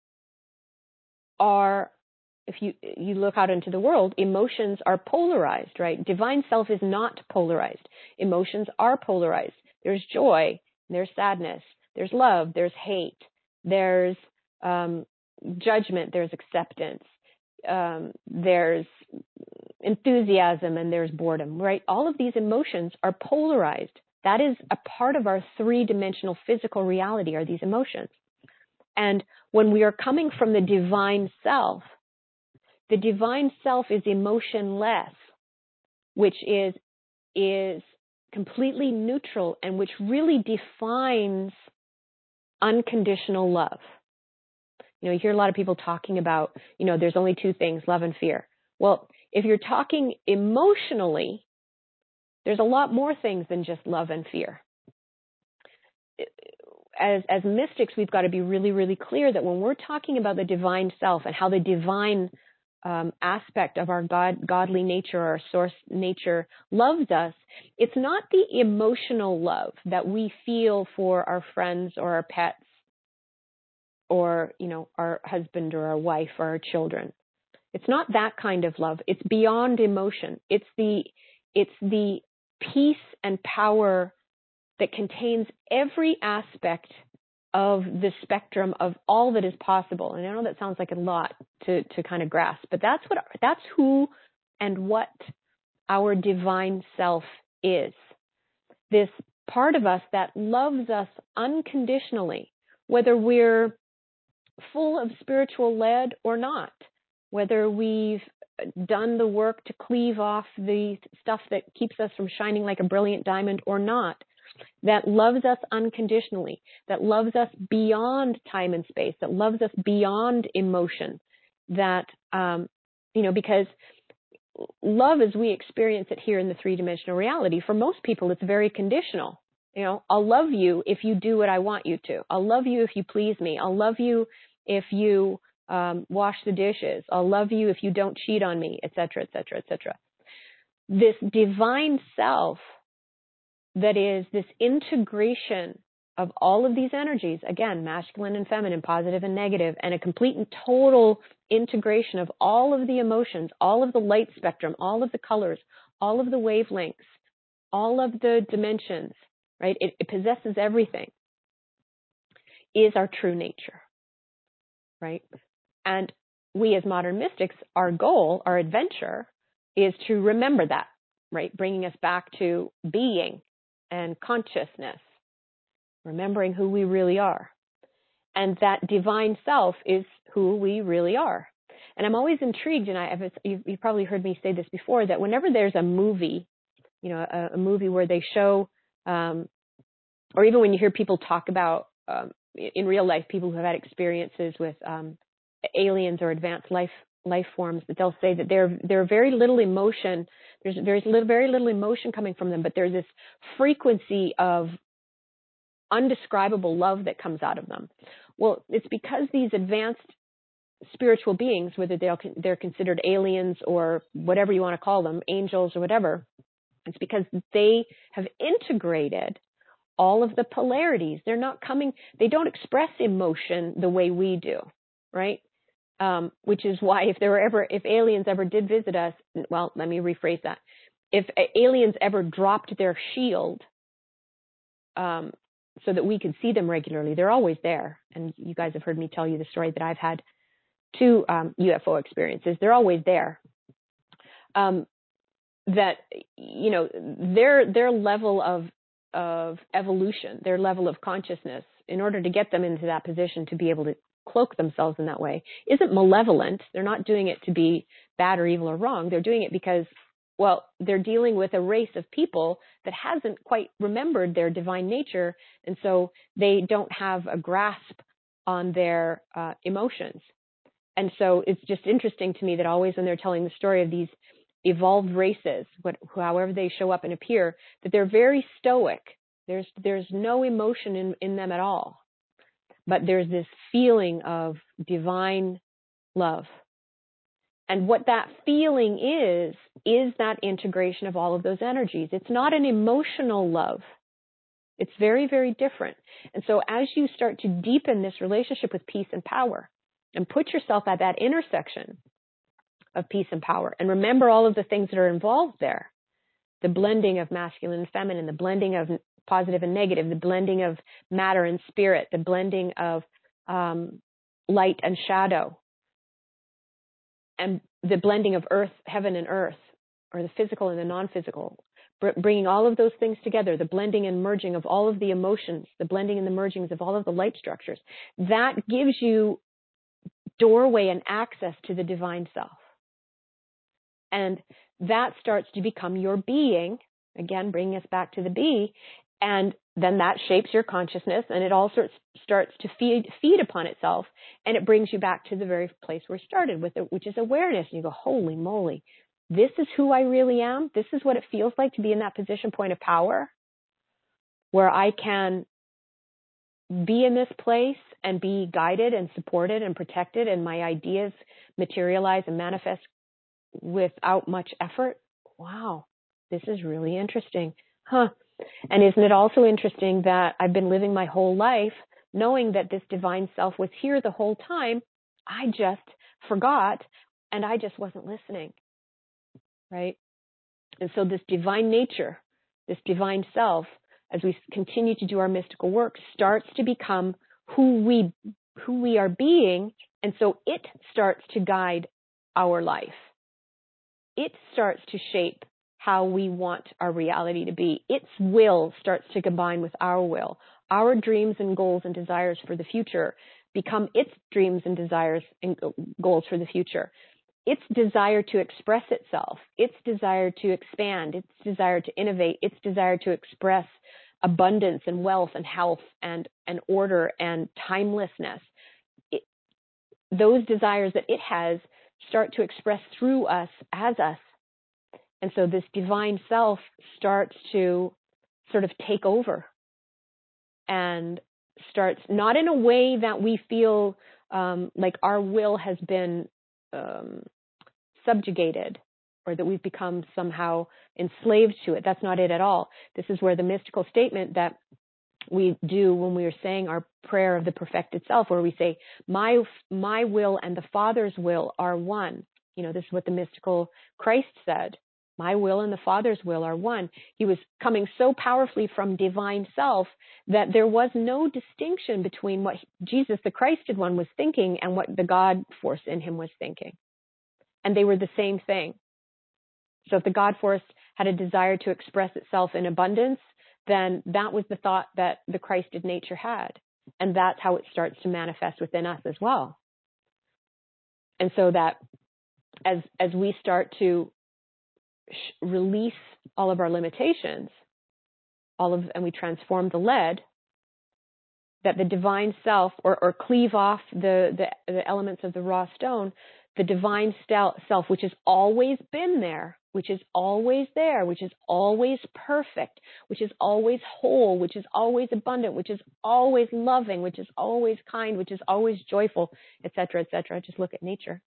are, if you you look out into the world, emotions are polarized, right? Divine self is not polarized. Emotions are polarized. There's joy, there's sadness, there's love, there's hate, there's um, judgment, there's acceptance, um, there's enthusiasm, and there's boredom, right? All of these emotions are polarized. That is a part of our three-dimensional physical reality, are these emotions. And when we are coming from the divine self, the divine self is emotionless, which is, is completely neutral and which really defines unconditional love. You know, you hear a lot of people talking about, you know, there's only two things, love and fear. Well, if you're talking emotionally, there's a lot more things than just love and fear. As, as mystics, we've got to be really, really clear that when we're talking about the divine self and how the divine um, aspect of our God, godly nature, our source nature loves us, it's not the emotional love that we feel for our friends or our pets or, you know, our husband or our wife or our children. It's not that kind of love. It's beyond emotion. It's the, it's the peace and power that contains every aspect of the spectrum of all that is possible. And I know that sounds like a lot to, to kind of grasp, but that's what, that's who and what our divine self is. This part of us that loves us unconditionally, whether we're full of spiritual lead or not, whether we've done the work to cleave off the stuff that keeps us from shining like a brilliant diamond or not, that loves us unconditionally, that loves us beyond time and space, that loves us beyond emotion, that, um, you know, because love as we experience it here in the three-dimensional reality, for most people, it's very conditional. You know, I'll love you if you do what I want you to. I'll love you if you please me. I'll love you if you um, wash the dishes. I'll love you if you don't cheat on me, et cetera, et cetera, et cetera. This divine self that is this integration of all of these energies, again, masculine and feminine, positive and negative, and a complete and total integration of all of the emotions, all of the light spectrum, all of the colors, all of the wavelengths, all of the dimensions, right? It, it possesses everything, is our true nature, right? And we as modern mystics, our goal, our adventure, is to remember that, right? Bringing us back to being and consciousness, remembering who we really are. And that divine self is who we really are. And I'm always intrigued, and I, you've, you've probably heard me say this before, that whenever there's a movie, you know, a, a movie where they show, um, or even when you hear people talk about, um, in real life, people who have had experiences with um, aliens or advanced life life forms, that they'll say that there there are very little emotion. There's there's little, very little emotion coming from them, but there's this frequency of undescribable love that comes out of them. Well, it's because these advanced spiritual beings, whether they're, they're considered aliens or whatever you want to call them, angels or whatever, it's because they have integrated all of the polarities. They're not coming, they don't express emotion the way we do, right? Um, which is why if there were ever, if aliens ever did visit us, well, let me rephrase that. If aliens ever dropped their shield, um, so that we could see them regularly, they're always there. And you guys have heard me tell you the story that I've had two um, U F O experiences. They're always there. Um, that, you know, their their level of of evolution, their level of consciousness, in order to get them into that position to be able to cloak themselves in that way, isn't malevolent. They're not doing it to be bad or evil or wrong. They're doing it because, well, they're dealing with a race of people that hasn't quite remembered their divine nature, and so they don't have a grasp on their uh, emotions. And so it's just interesting to me that always when they're telling the story of these evolved races, what, however they show up and appear, that they're very stoic. There's there's no emotion in, in them at all. But there's this feeling of divine love. And what that feeling is, is that integration of all of those energies. It's not an emotional love. It's very, very different. And so as you start to deepen this relationship with peace and power and put yourself at that intersection of peace and power, and remember all of the things that are involved there, the blending of masculine and feminine, the blending of positive and negative, the blending of matter and spirit, the blending of um, light and shadow, and the blending of earth, heaven and earth, or the physical and the non-physical, br- bringing all of those things together, the blending and merging of all of the emotions, the blending and the mergings of all of the light structures, that gives you doorway and access to the divine self. And that starts to become your being, again, bringing us back to the be, and then that shapes your consciousness, and it all sorts, starts to feed, feed upon itself, and it brings you back to the very place where it started with, it, which is awareness. And you go, holy moly, this is who I really am. This is what it feels like to be in that position point of power, where I can be in this place and be guided and supported and protected, and my ideas materialize and manifest without much effort. Wow, this is really interesting. Huh. And isn't it also interesting that I've been living my whole life knowing that this divine self was here the whole time. I just forgot, and I just wasn't listening, right? And so this divine nature, this divine self, as we continue to do our mystical work, starts to become who we who we are being, and so it starts to guide our life. It starts to shape how we want our reality to be. Its will starts to combine with our will. Our dreams and goals and desires for the future become its dreams and desires and goals for the future. Its desire to express itself, its desire to expand, its desire to innovate, its desire to express abundance and wealth and health and, and order and timelessness. It, those desires that it has start to express through us as us. And so this divine self starts to sort of take over and starts not in a way that we feel um, like our will has been um, subjugated or that we've become somehow enslaved to it. That's not it at all. This is where the mystical statement that we do when we are saying our prayer of the perfected self, where we say, my, my will and the Father's will are one. You know, this is what the mystical Christ said. My will and the Father's will are one. He was coming so powerfully from divine self that there was no distinction between what Jesus, the Christed one, was thinking and what the God force in him was thinking. And they were the same thing. So if the God force had a desire to express itself in abundance, then that was the thought that the Christed nature had. And that's how it starts to manifest within us as well. And so that as as we start to release all of our limitations, all of, and we transform the lead, that the divine self, or, or cleave off the, the, the elements of the raw stone, the divine self, which has always been there, which is always there, which is always perfect, which is always whole, which is always abundant, which is always loving, which is always kind, which is always joyful, et cetera, et cetera. Just look at nature.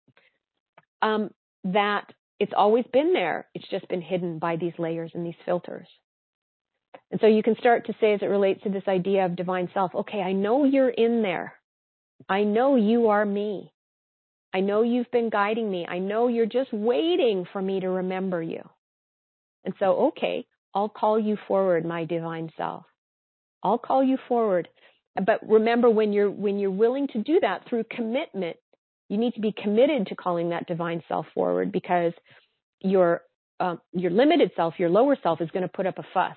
Um, that it's always been there. It's just been hidden by these layers and these filters. And so you can start to say, as it relates to this idea of divine self, okay, I know you're in there. I know you are me. I know you've been guiding me. I know you're just waiting for me to remember you. And so, okay, I'll call you forward, my divine self. I'll call you forward. But remember, when you're when you're willing to do that through commitment, you need to be committed to calling that divine self forward, because your uh, your limited self, your lower self, is going to put up a fuss.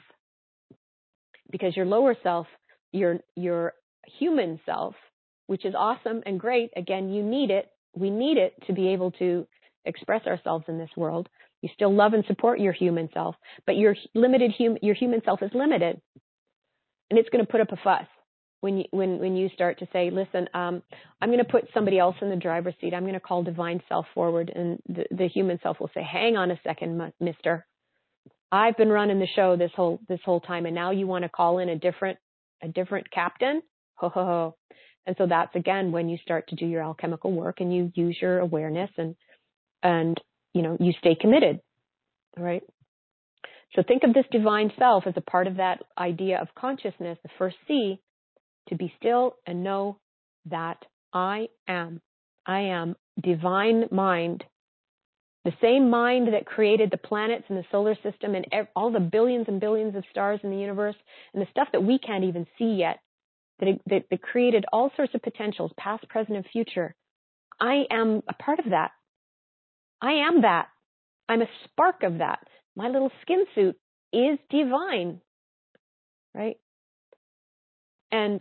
Because your lower self, your your human self, which is awesome and great, again, you need it. We need it to be able to express ourselves in this world. You still love and support your human self, but your limited hum, your human self is limited, and it's going to put up a fuss when you when when you start to say, listen, um, I'm going to put somebody else in the driver's seat. I'm going to call divine self forward, and the, the human self will say, hang on a second, mister. I've been running the show this whole this whole time, and now you want to call in a different a different captain? Ho ho ho! And so that's again when you start to do your alchemical work and you use your awareness and and you know you stay committed. All right. So think of this divine self as a part of that idea of consciousness, the first C, to be still and know that I am. I am divine mind. The same mind that created the planets and the solar system and all the billions and billions of stars in the universe and the stuff that we can't even see yet, that, it, that, that created all sorts of potentials, past, present, and future. I am a part of that. I am that. I'm a spark of that. My little skin suit is divine, right? And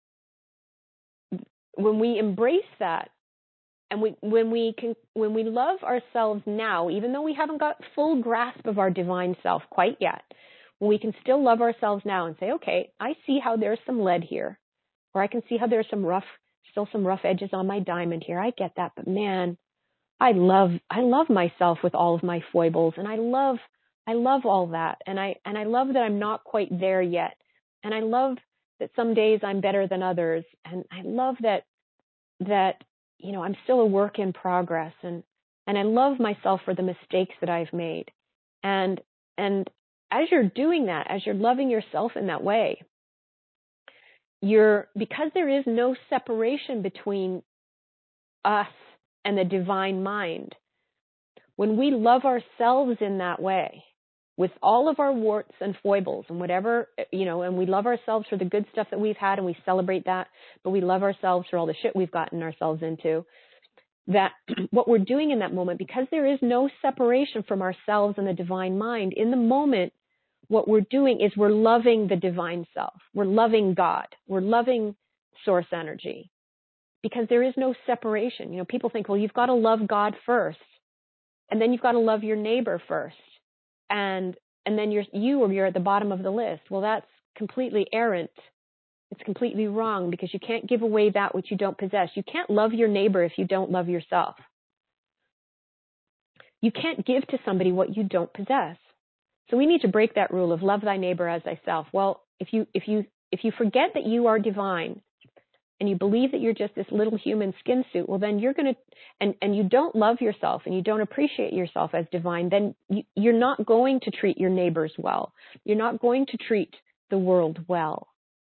when we embrace that, and we, when we can, when we love ourselves now, even though we haven't got full grasp of our divine self quite yet, we can still love ourselves now and say, okay, I see how there's some lead here, or I can see how there's some rough, still some rough edges on my diamond here. I get that, but man, I love, I love myself with all of my foibles, and I love, I love all that, and I, and I love that I'm not quite there yet, and I love that some days I'm better than others, and I love that, that. you know, I'm still a work in progress, and, and I love myself for the mistakes that I've made. And, and as you're doing that, as you're loving yourself in that way, you're, because there is no separation between us and the divine mind, when we love ourselves in that way, with all of our warts and foibles and whatever, you know, and we love ourselves for the good stuff that we've had and we celebrate that, but we love ourselves for all the shit we've gotten ourselves into, that what we're doing in that moment, because there is no separation from ourselves and the divine mind, in the moment, what we're doing is we're loving the divine self. We're loving God. We're loving source energy, because there is no separation. You know, people think, well, you've got to love God first, and then you've got to love your neighbor first, and and then you're you or you're at the bottom of the list. Well, that's completely errant. It's completely wrong, because you can't give away that which you don't possess. You can't love your neighbor if you don't love yourself. You can't give to somebody what you don't possess. So we need to break that rule of love thy neighbor as thyself. Well, if you if you if you forget that you are divine, and you believe that you're just this little human skin suit, well, then you're going to, and, and you don't love yourself and you don't appreciate yourself as divine, then you, you're not going to treat your neighbors well. You're not going to treat the world well,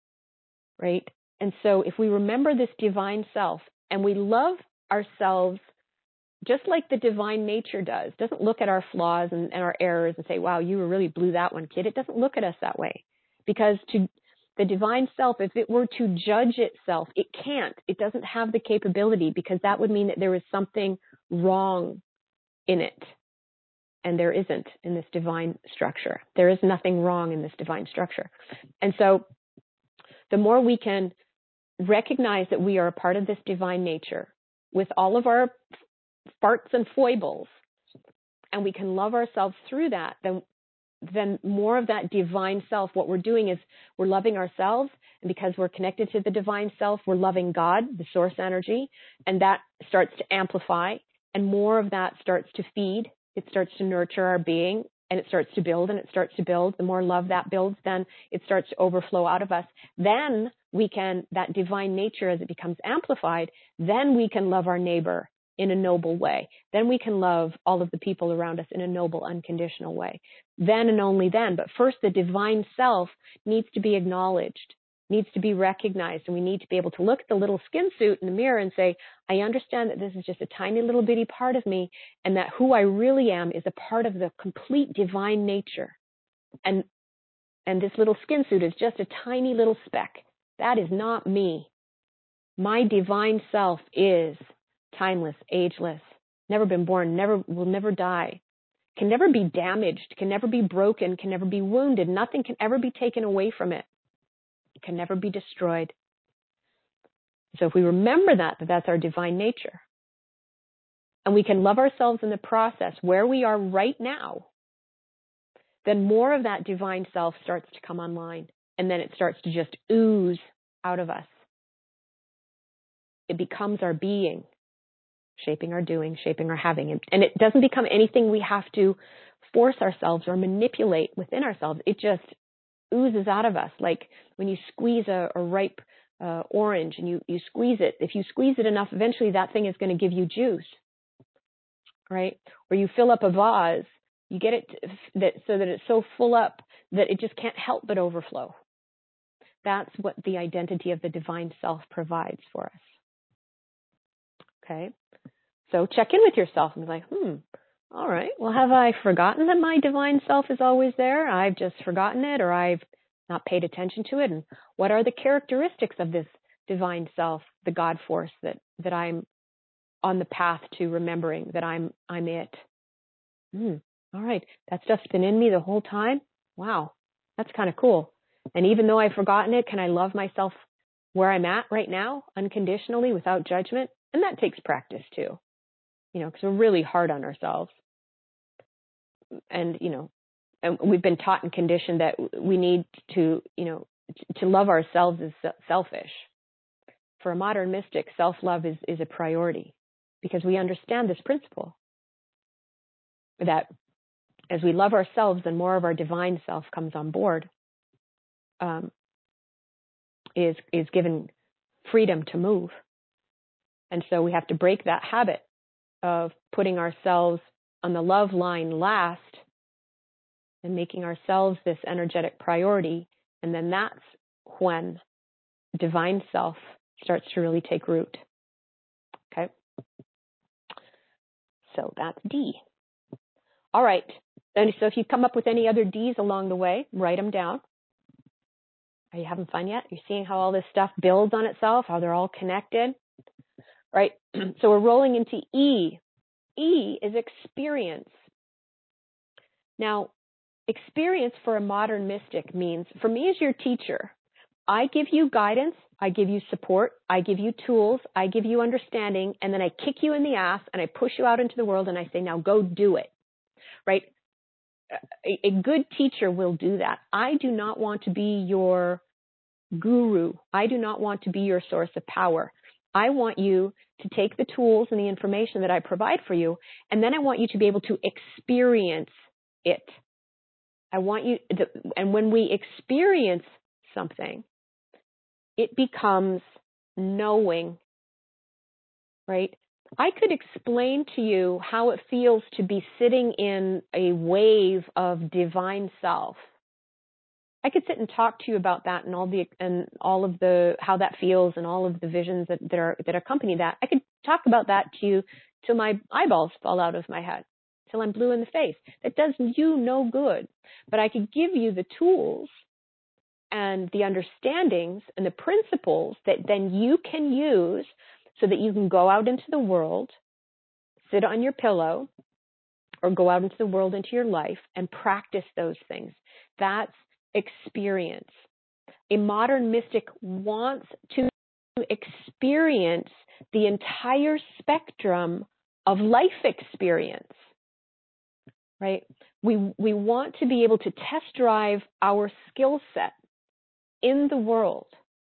right? And so if we remember this divine self and we love ourselves just like the divine nature does, doesn't look at our flaws and, and our errors and say, wow, you really blew that one, kid. It doesn't look at us that way, because to the divine self, if it were to judge itself, it can't. It doesn't have the capability, because that would mean that there is something wrong in it. And there isn't in this divine structure. There is nothing wrong in this divine structure. And so the more we can recognize that we are a part of this divine nature with all of our farts and foibles, and we can love ourselves through that, then then more of that divine self, what we're doing is we're loving ourselves, and because we're connected to the divine self, we're loving God, the source energy, and that starts to amplify, and more of that starts to feed. It starts to nurture our being, and it starts to build, and it starts to build. The more love that builds, then it starts to overflow out of us. Then we can, that divine nature, as it becomes amplified, then we can love our neighbor in a noble way. Then we can love all of the people around us in a noble, unconditional way. Then and only then. But first, the divine self needs to be acknowledged, needs to be recognized, and we need to be able to look at the little skin suit in the mirror and say, I understand that this is just a tiny little bitty part of me, and that who I really am is a part of the complete divine nature. And and this little skin suit is just a tiny little speck. That is not me. My divine self is timeless, ageless, never been born, never will never die, can never be damaged, can never be broken, can never be wounded. Nothing can ever be taken away from it. It can never be destroyed. So if we remember that, that that's our divine nature, and we can love ourselves in the process where we are right now, then more of that divine self starts to come online, and then it starts to just ooze out of us. It becomes our being, shaping our doing, shaping our having. And it doesn't become anything we have to force ourselves or manipulate within ourselves. It just oozes out of us. Like when you squeeze a, a ripe uh, orange and you, you squeeze it, if you squeeze it enough, eventually that thing is going to give you juice, right? Or you fill up a vase, you get it that so that it's so full up that it just can't help but overflow. That's what the identity of the divine self provides for us. Okay? So check in with yourself and be like, hmm, all right, well, have I forgotten that my divine self is always there? I've just forgotten it, or I've not paid attention to it. And what are the characteristics of this divine self, the God force that, that I'm on the path to remembering that I'm, I'm it? Hmm, all right, that stuff's been in me the whole time? Wow, that's kind of cool. And even though I've forgotten it, can I love myself where I'm at right now, unconditionally, without judgment? And that takes practice too. You know, because we're really hard on ourselves. And, you know, and we've been taught and conditioned that we need to, you know, to love ourselves is selfish. For a modern mystic, self-love is, is a priority, because we understand this principle that as we love ourselves, then more of our divine self comes on board, um, is, is given freedom to move. And so we have to break that habit of putting ourselves on the love line last and making ourselves this energetic priority. And then that's when divine self starts to really take root. Okay? So that's D. All right. And so if you come up with any other D's along the way, write them down. Are you having fun yet? You're seeing how all this stuff builds on itself, how they're all connected? right? So we're rolling into E. E is experience. Now, experience for a modern mystic means, for me as your teacher, I give you guidance, I give you support, I give you tools, I give you understanding, and then I kick you in the ass and I push you out into the world and I say, now go do it, right? A, a good teacher will do that. I do not want to be your guru. I do not want to be your source of power. I want you to take the tools and the information that I provide for you, and then I want you to be able to experience it. I want you, to, and when we experience something, it becomes knowing, right? I could explain to you how it feels to be sitting in a wave of divine self. I could sit and talk to you about that and all the and all of the how that feels and all of the visions that, that are that accompany that. I could talk about that to you till my eyeballs fall out of my head, till I'm blue in the face. That does you no good. But I could give you the tools and the understandings and the principles that then you can use so that you can go out into the world, sit on your pillow, or go out into the world, into your life, and practice those things. That's experience. A modern mystic wants to experience the entire spectrum of life experience, right? We, we want to be able to test drive our skill set in the world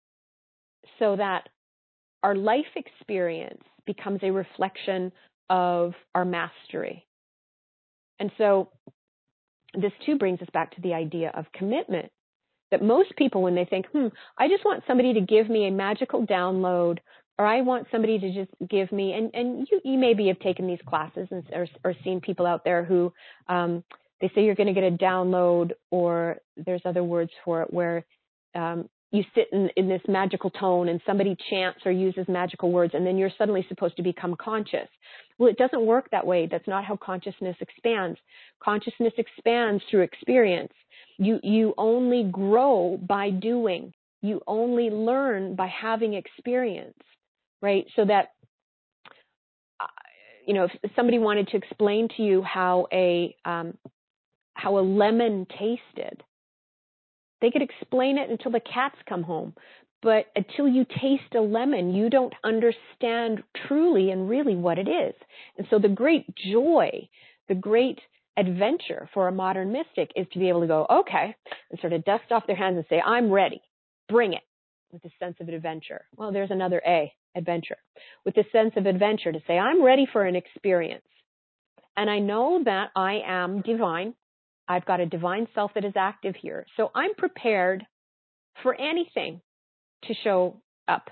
so that our life experience becomes a reflection of our mastery. And so this too brings us back to the idea of commitment, that most people, when they think, hmm, I just want somebody to give me a magical download, or I want somebody to just give me, and, and you, you maybe have taken these classes and, or, or seen people out there who, um, they say you're going to get a download, or there's other words for it where um, you sit in, in this magical tone and somebody chants or uses magical words, and then you're suddenly supposed to become conscious. Well, it doesn't work that way. That's not how consciousness expands. Consciousness expands through experience. You, you only grow by doing. You only learn by having experience, right? So that, you know, if somebody wanted to explain to you how a, um, how a lemon tasted, they could explain it until the cats come home. But until you taste a lemon, you don't understand truly and really what it is. And so the great joy, the great adventure for a modern mystic is to be able to go, okay, and sort of dust off their hands and say, I'm ready. Bring it, with a sense of adventure. Well, there's another A, adventure. With a sense of adventure to say, I'm ready for an experience. And I know that I am divine. I've got a divine self that is active here. So I'm prepared for anything to show up.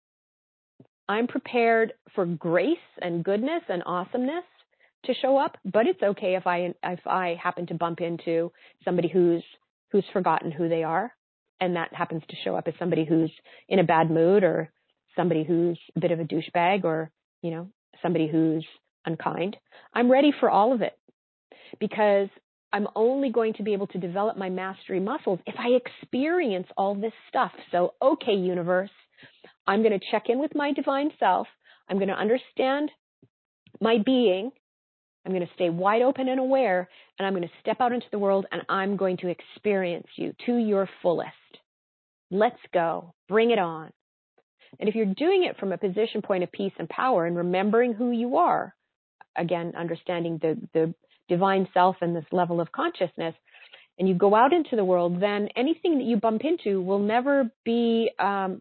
I'm prepared for grace and goodness and awesomeness to show up, but it's okay if I if I happen to bump into somebody who's who's forgotten who they are, and that happens to show up as somebody who's in a bad mood, or somebody who's a bit of a douchebag, or, you know, somebody who's unkind. I'm ready for all of it, because I'm only going to be able to develop my mastery muscles if I experience all this stuff. So, okay, universe, I'm going to check in with my divine self. I'm going to understand my being. I'm going to stay wide open and aware, and I'm going to step out into the world, and I'm going to experience you to your fullest. Let's go. Bring it on. And if you're doing it from a position point of peace and power and remembering who you are, again, understanding the, the divine self and this level of consciousness, and you go out into the world, then anything that you bump into will never be, um,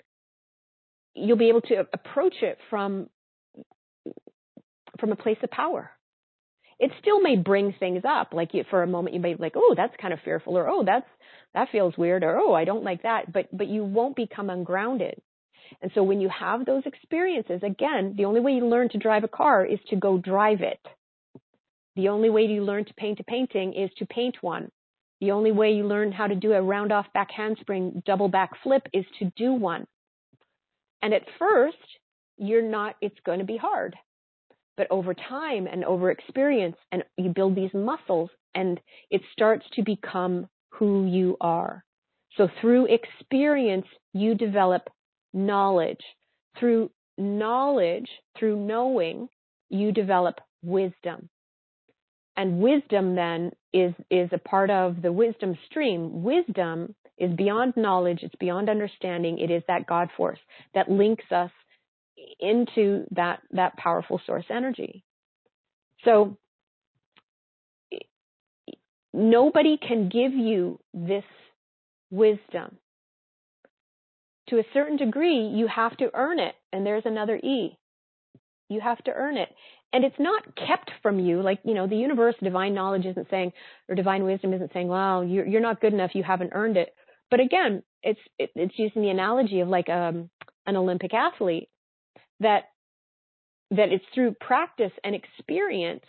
you'll be able to approach it from, from a place of power. It still may bring things up, like you, for a moment you may be like, oh, that's kind of fearful, or oh, that's, that feels weird, or oh, I don't like that, but, but you won't become ungrounded. And so when you have those experiences, again, the only way you learn to drive a car is to go drive it. The only way you learn to paint a painting is to paint one. The only way you learn how to do a round off back handspring double back flip is to do one. And at first, you're not, it's going to be hard. But over time and over experience, and you build these muscles, and it starts to become who you are. So through experience, you develop knowledge. Through knowledge, through knowing, you develop wisdom. And wisdom then is, is a part of the wisdom stream. Wisdom is beyond knowledge. It's beyond understanding. It is that God force that links us into that, that powerful source energy. So nobody can give you this wisdom. To a certain degree, you have to earn it. And there's another E. You have to earn it. And it's not kept from you. Like, you know, the universe, divine knowledge isn't saying, or divine wisdom isn't saying, well, you're, you're not good enough. You haven't earned it. But again, it's, it, it's using the analogy of like um, an Olympic athlete, that, that it's through practice and experience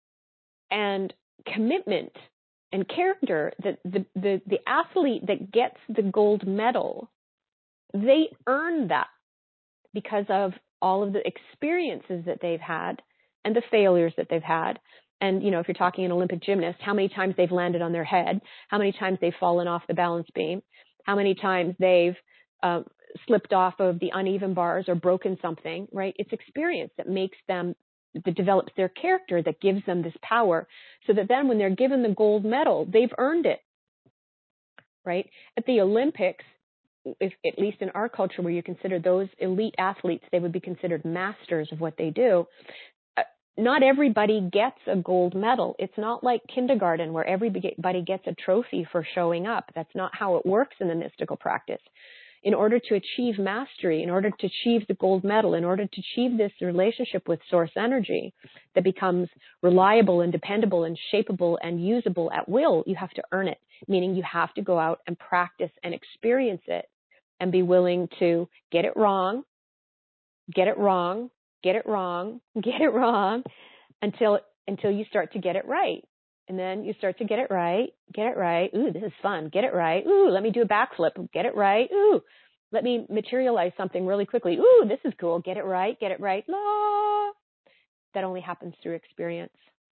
and commitment and character that the, the, the athlete that gets the gold medal, they earn that because of all of the experiences that they've had and the failures that they've had. And, you know, if you're talking an Olympic gymnast, how many times they've landed on their head, how many times they've fallen off the balance beam, how many times they've uh, slipped off of the uneven bars or broken something, right? It's experience that makes them, that develops their character, that gives them this power, so that then when they're given the gold medal, they've earned it, right? At the Olympics, if, at least in our culture where you consider those elite athletes, they would be considered masters of what they do. Uh, not everybody gets a gold medal. It's not like kindergarten where everybody gets a trophy for showing up. That's not how it works in the mystical practice. In order to achieve mastery, in order to achieve the gold medal, in order to achieve this relationship with source energy that becomes reliable and dependable and shapeable and usable at will, you have to earn it, meaning you have to go out and practice and experience it and be willing to get it wrong, get it wrong, get it wrong, get it wrong until, until you start to get it right. And then you start to get it right, get it right. Ooh, this is fun. Get it right. Ooh, let me do a backflip. Get it right. Ooh, let me materialize something really quickly. Ooh, this is cool. Get it right. Get it right. La. That only happens through experience.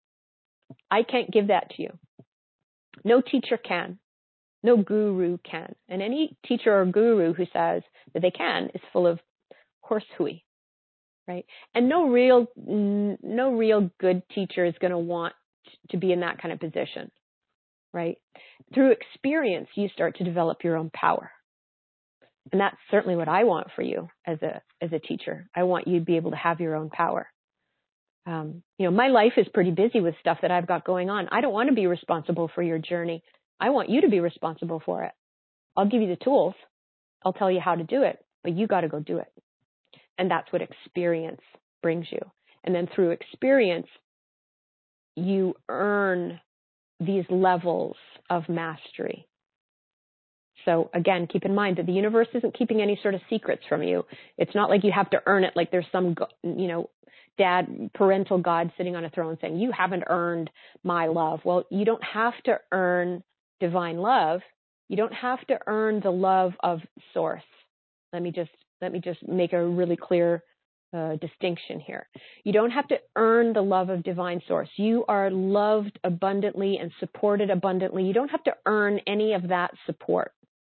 I can't give that to you. No teacher can. No guru can. And any teacher or guru who says that they can is full of horse hooey, right? And no real, no real good teacher is going to want to be in that kind of position, right? Through experience, you start to develop your own power. And that's certainly what I want for you as a, as a teacher. I want you to be able to have your own power. Um, you know, my life is pretty busy with stuff that I've got going on. I don't want to be responsible for your journey. I want you to be responsible for it. I'll give you the tools. I'll tell you how to do it, but you got to go do it. And that's what experience brings you. And then through experience, you earn these levels of mastery. So again, keep in mind that the universe isn't keeping any sort of secrets from you. It's not like you have to earn it, like there's some, you know, dad, parental God sitting on a throne saying, you haven't earned my love. Well, you don't have to earn divine love. You don't have to earn the love of source. Let me just, let me just make a really clear Uh, distinction here. You don't have to earn the love of divine source. You are loved abundantly and supported abundantly. You don't have to earn any of that support.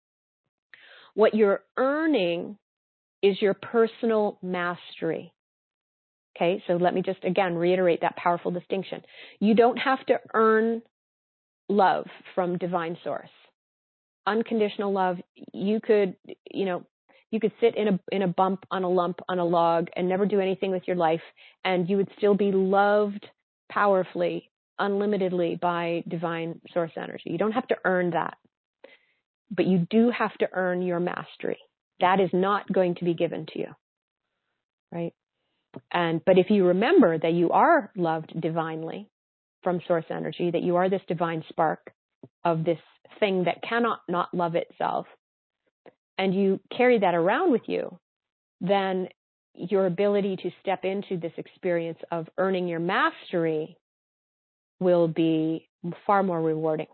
What you're earning is your personal mastery. Okay, so let me just again reiterate that powerful distinction. You don't have to earn love from divine source. Unconditional love, you could, you know, you could sit in a in a bump on a lump on a log and never do anything with your life, and you would still be loved powerfully, unlimitedly by divine source energy. You don't have to earn that, but you do have to earn your mastery. That is not going to be given to you, right? And but if you remember that you are loved divinely from source energy, that you are this divine spark of this thing that cannot not love itself, and you carry that around with you, then your ability to step into this experience of earning your mastery will be far more rewarding.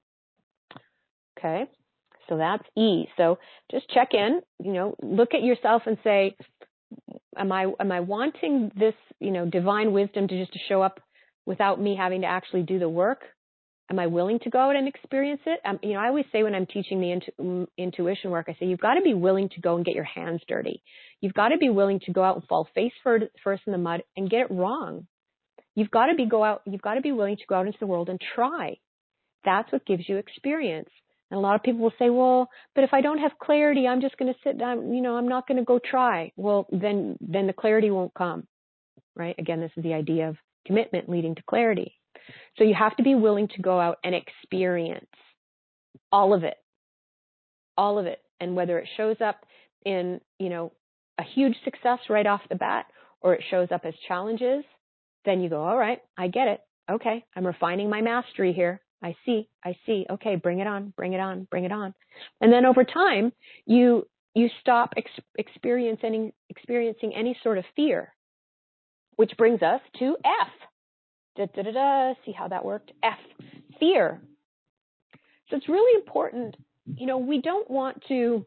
Okay, so that's E. So just check in, you know, look at yourself and say, am I am I wanting this, you know, divine wisdom to just to show up without me having to actually do the work? Am I willing to go out and experience it? Um, you know, I always say when I'm teaching the intu- intuition work, I say, you've got to be willing to go and get your hands dirty. You've got to be willing to go out and fall face first in the mud and get it wrong. You've got to be go out, you've got to be willing to go out into the world and try. That's what gives you experience. And a lot of people will say, well, but if I don't have clarity, I'm just going to sit down, you know, I'm not going to go try. Well, then, then the clarity won't come, right? Again, this is the idea of commitment leading to clarity. So you have to be willing to go out and experience all of it, all of it. And whether it shows up in, you know, a huge success right off the bat, or it shows up as challenges, then you go, all right, I get it. Okay, I'm refining my mastery here. I see, I see. Okay, bring it on, bring it on, bring it on. And then over time, you you stop ex- experiencing experiencing any sort of fear, which brings us to F. Da, da, da, da. See how that worked? F, fear. So it's really important. You know, we don't want to,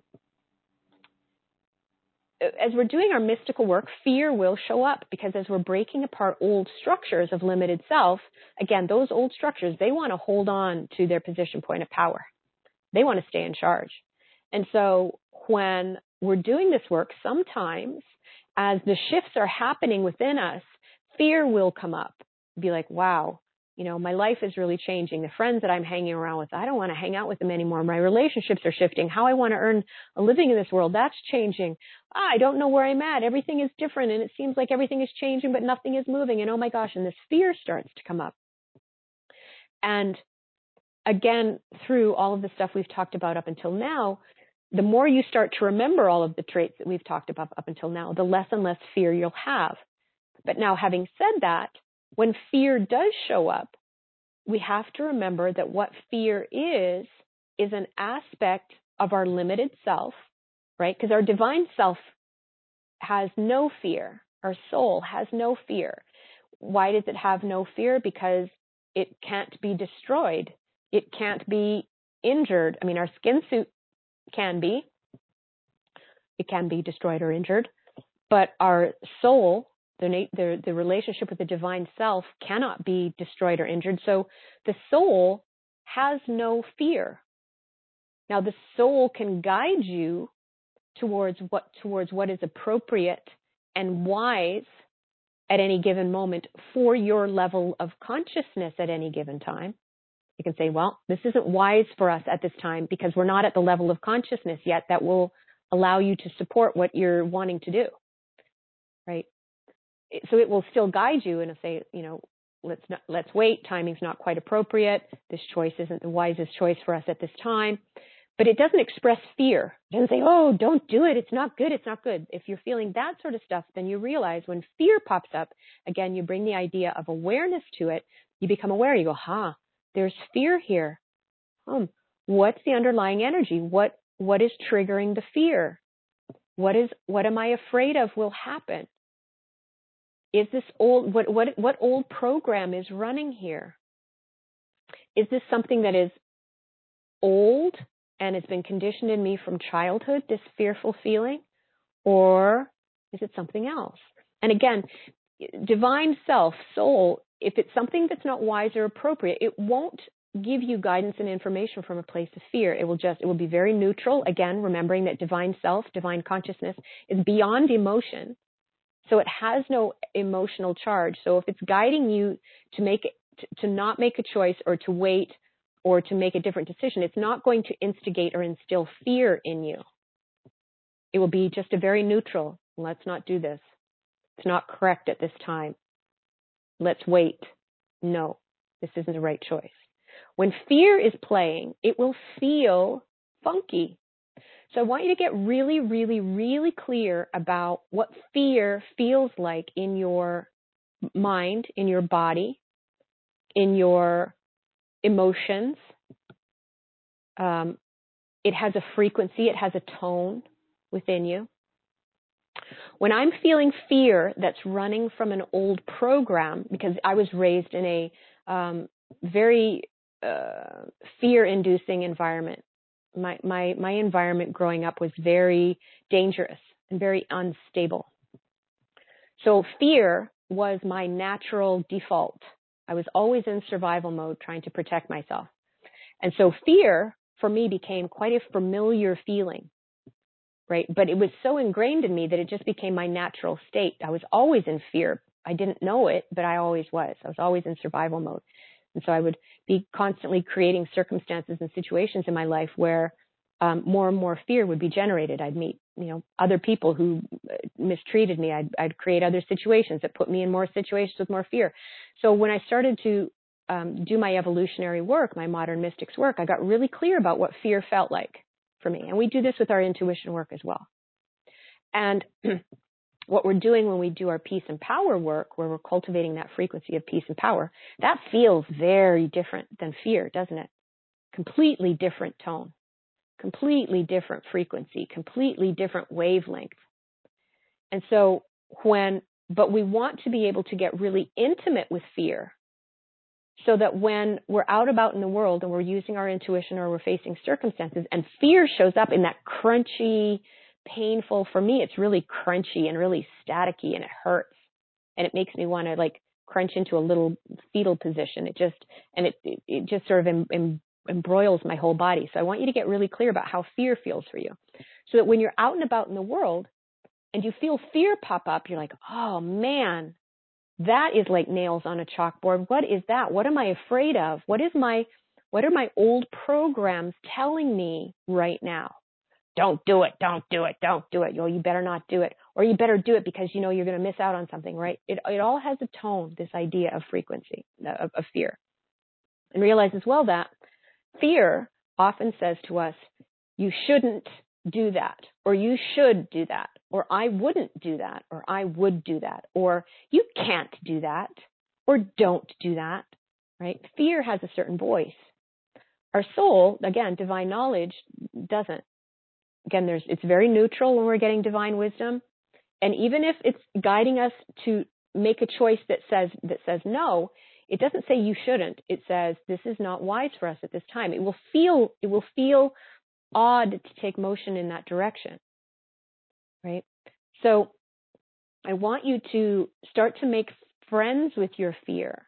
as we're doing our mystical work, fear will show up, because as we're breaking apart old structures of limited self, again, those old structures, they want to hold on to their position point of power. They want to stay in charge. And so when we're doing this work, sometimes as the shifts are happening within us, fear will come up. Be like, wow, you know, my life is really changing. The friends that I'm hanging around with, I don't want to hang out with them anymore. My relationships are shifting. How I want to earn a living in this world, that's changing. Ah, I don't know where I'm at. Everything is different, and it seems like everything is changing, but nothing is moving. And oh my gosh, and this fear starts to come up. And again, through all of the stuff we've talked about up until now, the more you start to remember all of the traits that we've talked about up until now, the less and less fear you'll have. But now, having said that, when fear does show up, we have to remember that what fear is, is an aspect of our limited self, right? Because our divine self has no fear. Our soul has no fear. Why does it have no fear? Because it can't be destroyed. It can't be injured. I mean, our skin suit can be. It can be destroyed or injured. But our soul, The, the, the relationship with the divine self, cannot be destroyed or injured. So the soul has no fear. Now, the soul can guide you towards what towards what is appropriate and wise at any given moment for your level of consciousness at any given time. You can say, well, this isn't wise for us at this time because we're not at the level of consciousness yet that will allow you to support what you're wanting to do, right? So it will still guide you and say, you know, let's not, let's wait. Timing's not quite appropriate. This choice isn't the wisest choice for us at this time. But it doesn't express fear. It doesn't say, oh, don't do it. It's not good. It's not good. If you're feeling that sort of stuff, then you realize when fear pops up, again, you bring the idea of awareness to it. You become aware. You go, huh, there's fear here. Hmm. What's the underlying energy? What what is triggering the fear? What is what am I afraid of will happen? Is this old, what, what, what old program is running here? Is this something that is old and has been conditioned in me from childhood, this fearful feeling? Or is it something else? And again, divine self, soul, if it's something that's not wise or appropriate, it won't give you guidance and information from a place of fear. It will just, it will be very neutral. Again, remembering that divine self, divine consciousness is beyond emotion. So it has no emotional charge. So if it's guiding you to make it, to not make a choice or to wait or to make a different decision, it's not going to instigate or instill fear in you. It will be just a very neutral, let's not do this. It's not correct at this time. Let's wait. No, this isn't the right choice. When fear is playing, it will feel funky. So I want you to get really, really, really clear about what fear feels like in your mind, in your body, in your emotions. Um, it has a frequency, it has a tone within you. When I'm feeling fear that's running from an old program, because I was raised in a um, very uh, fear-inducing environment. My, my, my environment growing up was very dangerous and very unstable. So fear was my natural default. I was always in survival mode trying to protect myself. And so fear for me became quite a familiar feeling, right? But it was so ingrained in me that it just became my natural state. I was always in fear. I didn't know it, but I always was. I was always in survival mode. And so I would be constantly creating circumstances and situations in my life where um, more and more fear would be generated. I'd meet, you know, other people who mistreated me. I'd, I'd create other situations that put me in more situations with more fear. So when I started to um, do my evolutionary work, my modern mystics work, I got really clear about what fear felt like for me. And we do this with our intuition work as well. And what we're doing when we do our peace and power work, where we're cultivating that frequency of peace and power, that feels very different than fear, doesn't it? Completely different tone, completely different frequency, completely different wavelength. And so when, but we want to be able to get really intimate with fear so that when we're out about in the world and we're using our intuition or we're facing circumstances and fear shows up in that crunchy, painful, for me, it's really crunchy and really staticky and it hurts. And it makes me want to like crunch into a little fetal position. It just, and it, it, it just sort of em, em, embroils my whole body. So I want you to get really clear about how fear feels for you. So that when you're out and about in the world and you feel fear pop up, you're like, oh man, that is like nails on a chalkboard. What is that? What am I afraid of? What is my, what are my old programs telling me right now? Don't do it. Don't do it. Don't do it. Yo, you better not do it. Or you better do it because you know you're going to miss out on something, right? It, it all has a tone, this idea of frequency, of, of fear. And realize as well that fear often says to us, you shouldn't do that, or you should do that, or I wouldn't do that, or I would do that, or you can't do that, or don't do that, right? Fear has a certain voice. Our soul, again, divine knowledge doesn't. Again, there's, it's very neutral when we're getting divine wisdom. And even if it's guiding us to make a choice that says, that says no, it doesn't say you shouldn't. It says this is not wise for us at this time. It will feel, it will feel odd to take motion in that direction, right? So I want you to start to make friends with your fear.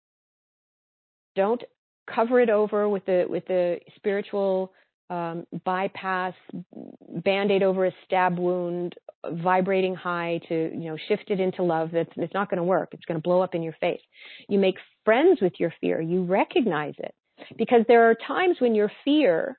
Don't cover it over with the, with the spiritual Um, bypass, Band-Aid over a stab wound, vibrating high to, you know, shift it into love. That's, it's not going to work. It's going to blow up in your face. You make friends with your fear. You recognize it. Because there are times when your fear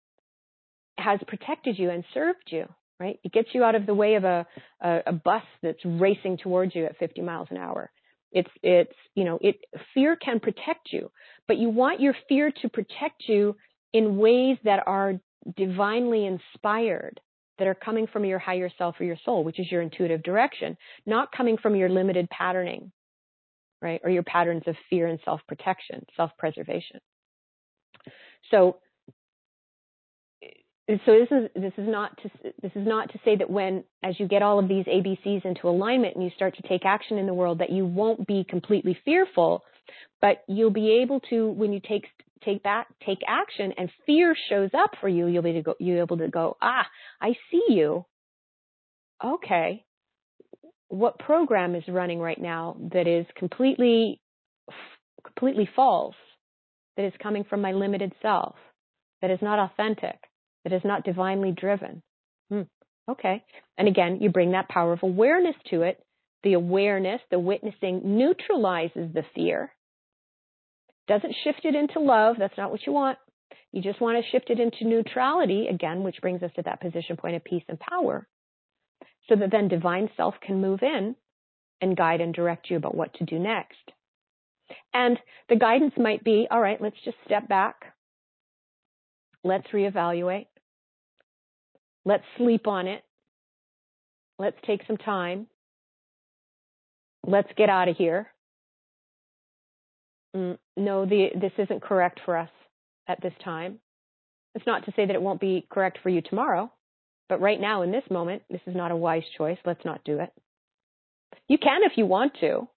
has protected you and served you, right? It gets you out of the way of a, a, a bus that's racing towards you at fifty miles an hour. It's, it's, you know, it, fear can protect you, but you want your fear to protect you in ways that are divinely inspired, that are coming from your higher self or your soul, which is your intuitive direction, not coming from your limited patterning, right? Or your patterns of fear and self-protection, self-preservation. So, so this is, this is not to, this is not to say that when, as you get all of these A B Cs into alignment and you start to take action in the world, that you won't be completely fearful, but you'll be able to, when you take take back, take action and fear shows up for you, you'll be to go, you're able to go, ah, I see you. Okay. What program is running right now that is completely, completely false, that is coming from my limited self, that is not authentic, that is not divinely driven? Hmm. Okay. And again, you bring that power of awareness to it. The awareness, the witnessing neutralizes the fear. Doesn't shift it into love. That's not what you want. You just want to shift it into neutrality, again, which brings us to that position point of peace and power, so that then divine self can move in and guide and direct you about what to do next. And the guidance might be, all right, let's just step back. Let's reevaluate. Let's sleep on it. Let's take some time. Let's get out of here. Mm, no, the, this isn't correct for us at this time. It's not to say that it won't be correct for you tomorrow, but right now in this moment, this is not a wise choice. Let's not do it. You can if you want to.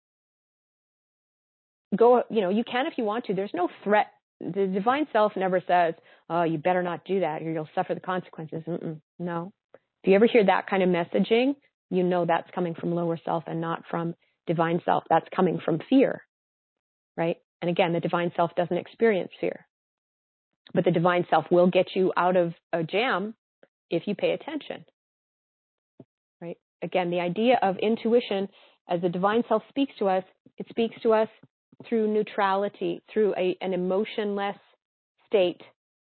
Go, you know, you can if you want to. There's no threat. The divine self never says, oh, you better not do that or you'll suffer the consequences. Mm-mm, no. If you ever hear that kind of messaging, you know that's coming from lower self and not from divine self. That's coming from fear. right? And again, the divine self doesn't experience fear. But the divine self will get you out of a jam if you pay attention, right? Again, the idea of intuition, as the divine self speaks to us, it speaks to us through neutrality, through a, an emotionless state,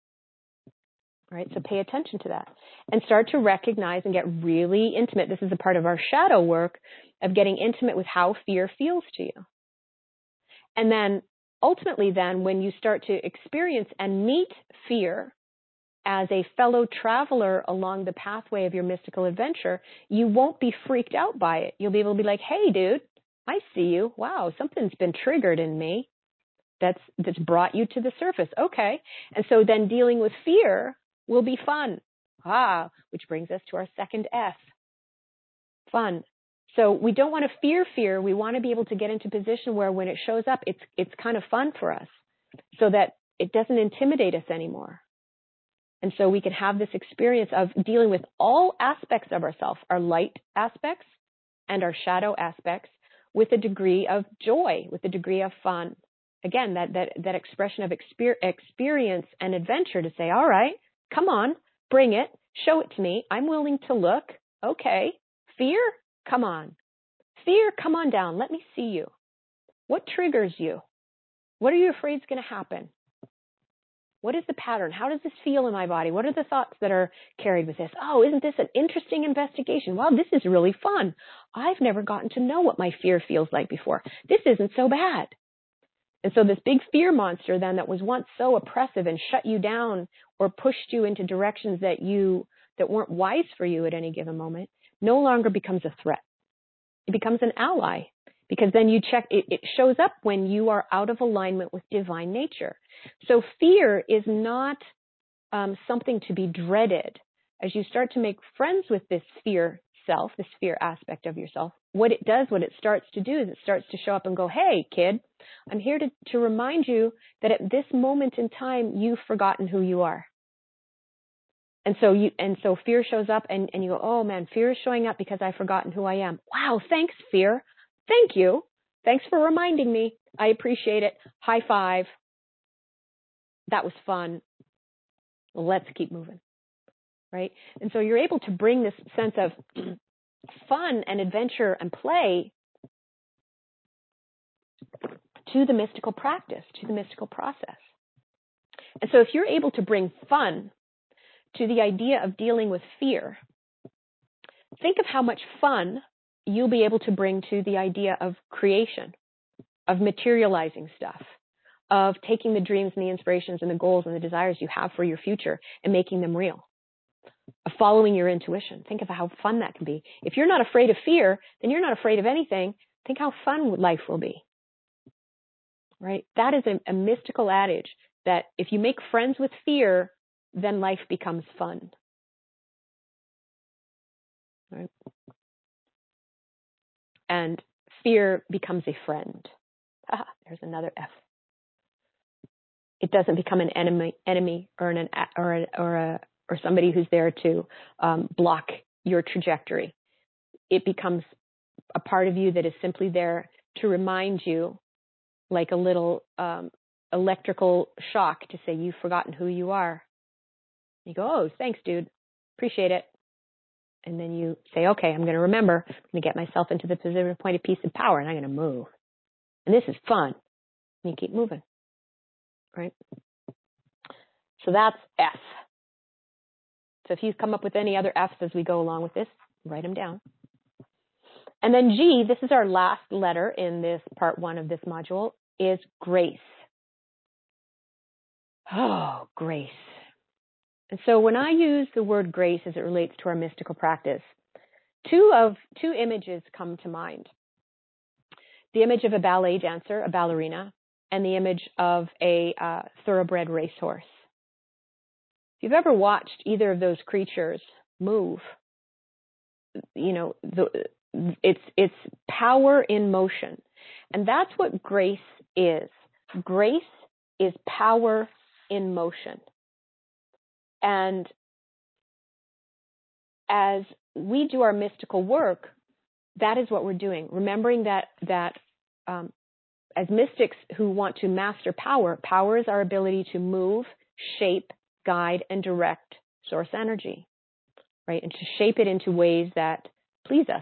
right? So pay attention to that and start to recognize and get really intimate. This is a part of our shadow work of getting intimate with how fear feels to you. And then ultimately then, when you start to experience and meet fear as a fellow traveler along the pathway of your mystical adventure, you won't be freaked out by it. You'll be able to be like, hey, dude, I see you. Wow, something's been triggered in me that's that's brought you to the surface. Okay. And so then dealing with fear will be fun. Ah, which brings us to our second F, fun. So we don't want to fear fear. We want to be able to get into a position where when it shows up, it's it's kind of fun for us so that it doesn't intimidate us anymore. And so we can have this experience of dealing with all aspects of ourselves, our light aspects and our shadow aspects, with a degree of joy, with a degree of fun. Again, that that that expression of exper- experience and adventure to say, all right, come on, bring it, show it to me. I'm willing to look. Okay. Fear? Come on. Fear, come on down. Let me see you. What triggers you? What are you afraid is going to happen? What is the pattern? How does this feel in my body? What are the thoughts that are carried with this? Oh, isn't this an interesting investigation? Wow, this is really fun. I've never gotten to know what my fear feels like before. This isn't so bad. And so this big fear monster then that was once so oppressive and shut you down or pushed you into directions that you that weren't wise for you at any given moment no longer becomes a threat. It becomes an ally, because then you check, it, it shows up when you are out of alignment with divine nature. So fear is not um, something to be dreaded. As you start to make friends with this fear self, this fear aspect of yourself, what it does, what it starts to do is it starts to show up and go, hey, kid, I'm here to, to remind you that at this moment in time, you've forgotten who you are. And so you, and so fear shows up and, and you go, oh man, fear is showing up because I've forgotten who I am. Wow, thanks, fear. Thank you. Thanks for reminding me. I appreciate it. High five. That was fun. Let's keep moving. Right? And so you're able to bring this sense of fun and adventure and play to the mystical practice, to the mystical process. And so if you're able to bring fun to the idea of dealing with fear, think of how much fun you'll be able to bring to the idea of creation, of materializing stuff, of taking the dreams and the inspirations and the goals and the desires you have for your future and making them real, of following your intuition. Think of how fun that can be. If you're not afraid of fear, then you're not afraid of anything. Think how fun life will be. Right? That is a, a mystical adage that if you make friends with fear, then life becomes fun. Right? And fear becomes a friend. Ah, there's another F. It doesn't become an enemy, enemy or an or a, or a or somebody who's there to um, block your trajectory. It becomes a part of you that is simply there to remind you, like a little um, electrical shock, to say you've forgotten who you are. You go, oh, thanks, dude. Appreciate it. And then you say, okay, I'm going to remember. I'm going to get myself into the position of point of peace and power, and I'm going to move. And this is fun. And you keep moving. Right? So that's F. So if you come up with any other F's as we go along with this, write them down. And then G, this is our last letter in this part one of this module, is grace. Oh, grace. And so when I use the word grace as it relates to our mystical practice, two of two images come to mind. The image of a ballet dancer, a ballerina, and the image of a uh, thoroughbred racehorse. If you've ever watched either of those creatures move, you know, the, it's it's power in motion. And that's what grace is. Grace is power in motion. And as we do our mystical work, that is what we're doing. Remembering that that um, as mystics who want to master power, power is our ability to move, shape, guide, and direct source energy, right? And to shape it into ways that please us.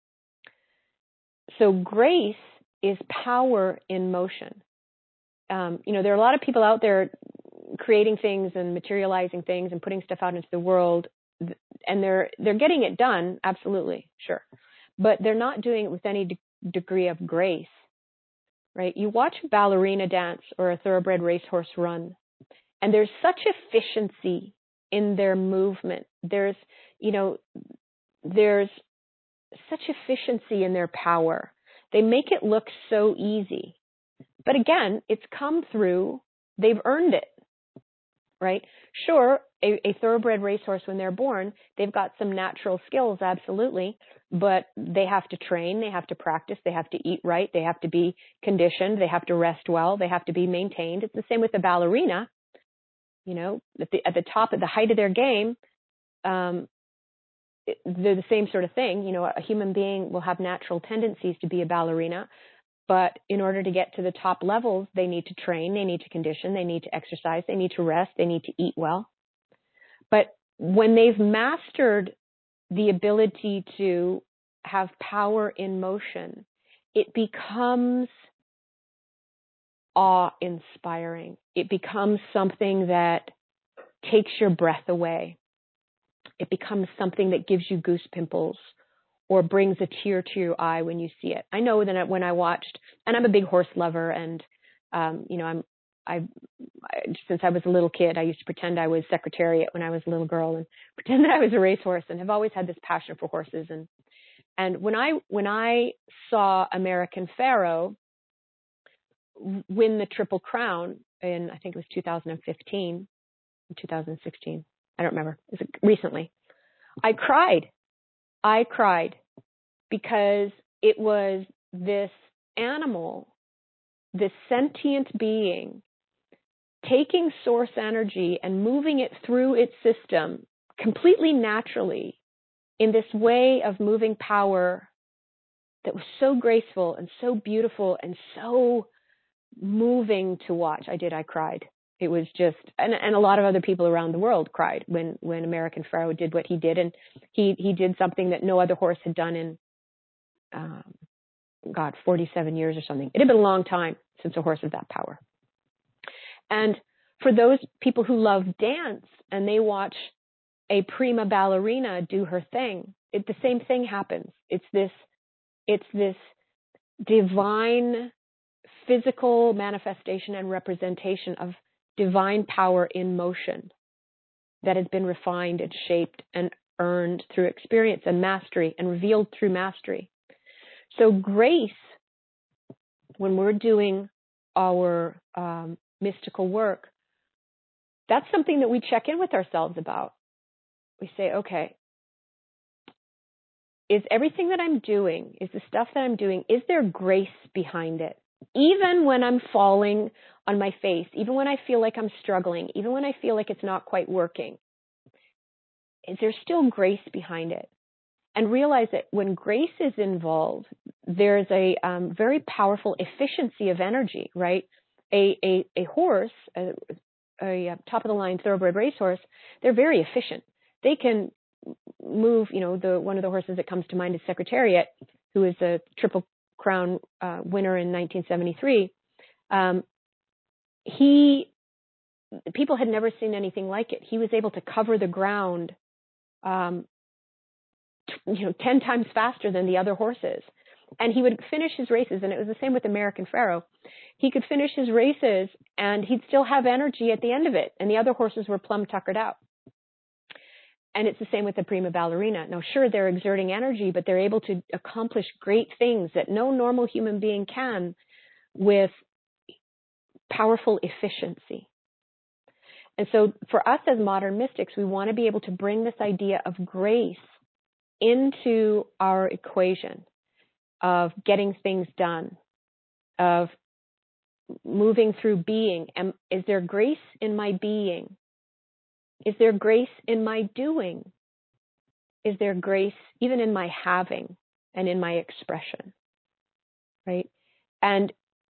So grace is power in motion. Um, you know, there are a lot of people out there creating things and materializing things and putting stuff out into the world, and they're they're getting it done, absolutely, sure. But they're not doing it with any de- degree of grace, right? You watch a ballerina dance or a thoroughbred racehorse run, and there's such efficiency in their movement. There's, you know, there's such efficiency in their power. They make it look so easy. But again, it's come through, they've earned it, right? Sure, a, a thoroughbred racehorse, when they're born, they've got some natural skills, absolutely, but they have to train, they have to practice, they have to eat right, they have to be conditioned, they have to rest well, they have to be maintained. It's the same with the ballerina. You know, at the, at the top, at the height of their game, um, it, they're the same sort of thing. You know, a human being will have natural tendencies to be a ballerina, but in order to get to the top levels, they need to train, they need to condition, they need to exercise, they need to rest, they need to eat well. But when they've mastered the ability to have power in motion, it becomes awe-inspiring. It becomes something that takes your breath away. It becomes something that gives you goose pimples or brings a tear to your eye when you see it. I know that when I watched, and I'm a big horse lover, and um, you know, I'm I, I since I was a little kid, I used to pretend I was Secretariat when I was a little girl, and pretend that I was a racehorse, and have always had this passion for horses. And and when I when I saw American Pharoah win the Triple Crown in, I think it was two thousand fifteen, two thousand sixteen, I don't remember, it was recently, I cried. I cried because it was this animal, this sentient being, taking source energy and moving it through its system completely naturally in this way of moving power that was so graceful and so beautiful and so moving to watch. I did, I cried. It was just, and, and a lot of other people around the world cried when, when American Pharoah did what he did. And he, he did something that no other horse had done in, um, God, forty-seven years or something. It had been a long time since a horse had that power. And for those people who love dance and they watch a prima ballerina do her thing, it, the same thing happens. It's this, it's this divine physical manifestation and representation of divine power in motion that has been refined and shaped and earned through experience and mastery and revealed through mastery. So grace, when we're doing our um, mystical work, that's something that we check in with ourselves about. We say, okay, is everything that I'm doing, is the stuff that I'm doing, is there grace behind it? Even when I'm falling on my face, even when I feel like I'm struggling, even when I feel like it's not quite working, is there still grace behind it? And realize that when grace is involved, there's a um, very powerful efficiency of energy, right? A, a, a horse, a, a top-of-the-line thoroughbred racehorse, they're very efficient. They can move, you know, the one of the horses that comes to mind is Secretariat, who is a Triple Crown uh, winner in nineteen seventy-three. Um, he, people had never seen anything like it. He was able to cover the ground, um, t- you know, ten times faster than the other horses. And he would finish his races, and it was the same with American Pharoah. He could finish his races, and he'd still have energy at the end of it, and the other horses were plumb tuckered out. And it's the same with the prima ballerina. Now, sure, they're exerting energy, but they're able to accomplish great things that no normal human being can with powerful efficiency. And so for us as modern mystics, we want to be able to bring this idea of grace into our equation of getting things done, of moving through being. And is there grace in my being? Is there grace in my doing? Is there grace even in my having and in my expression, right? And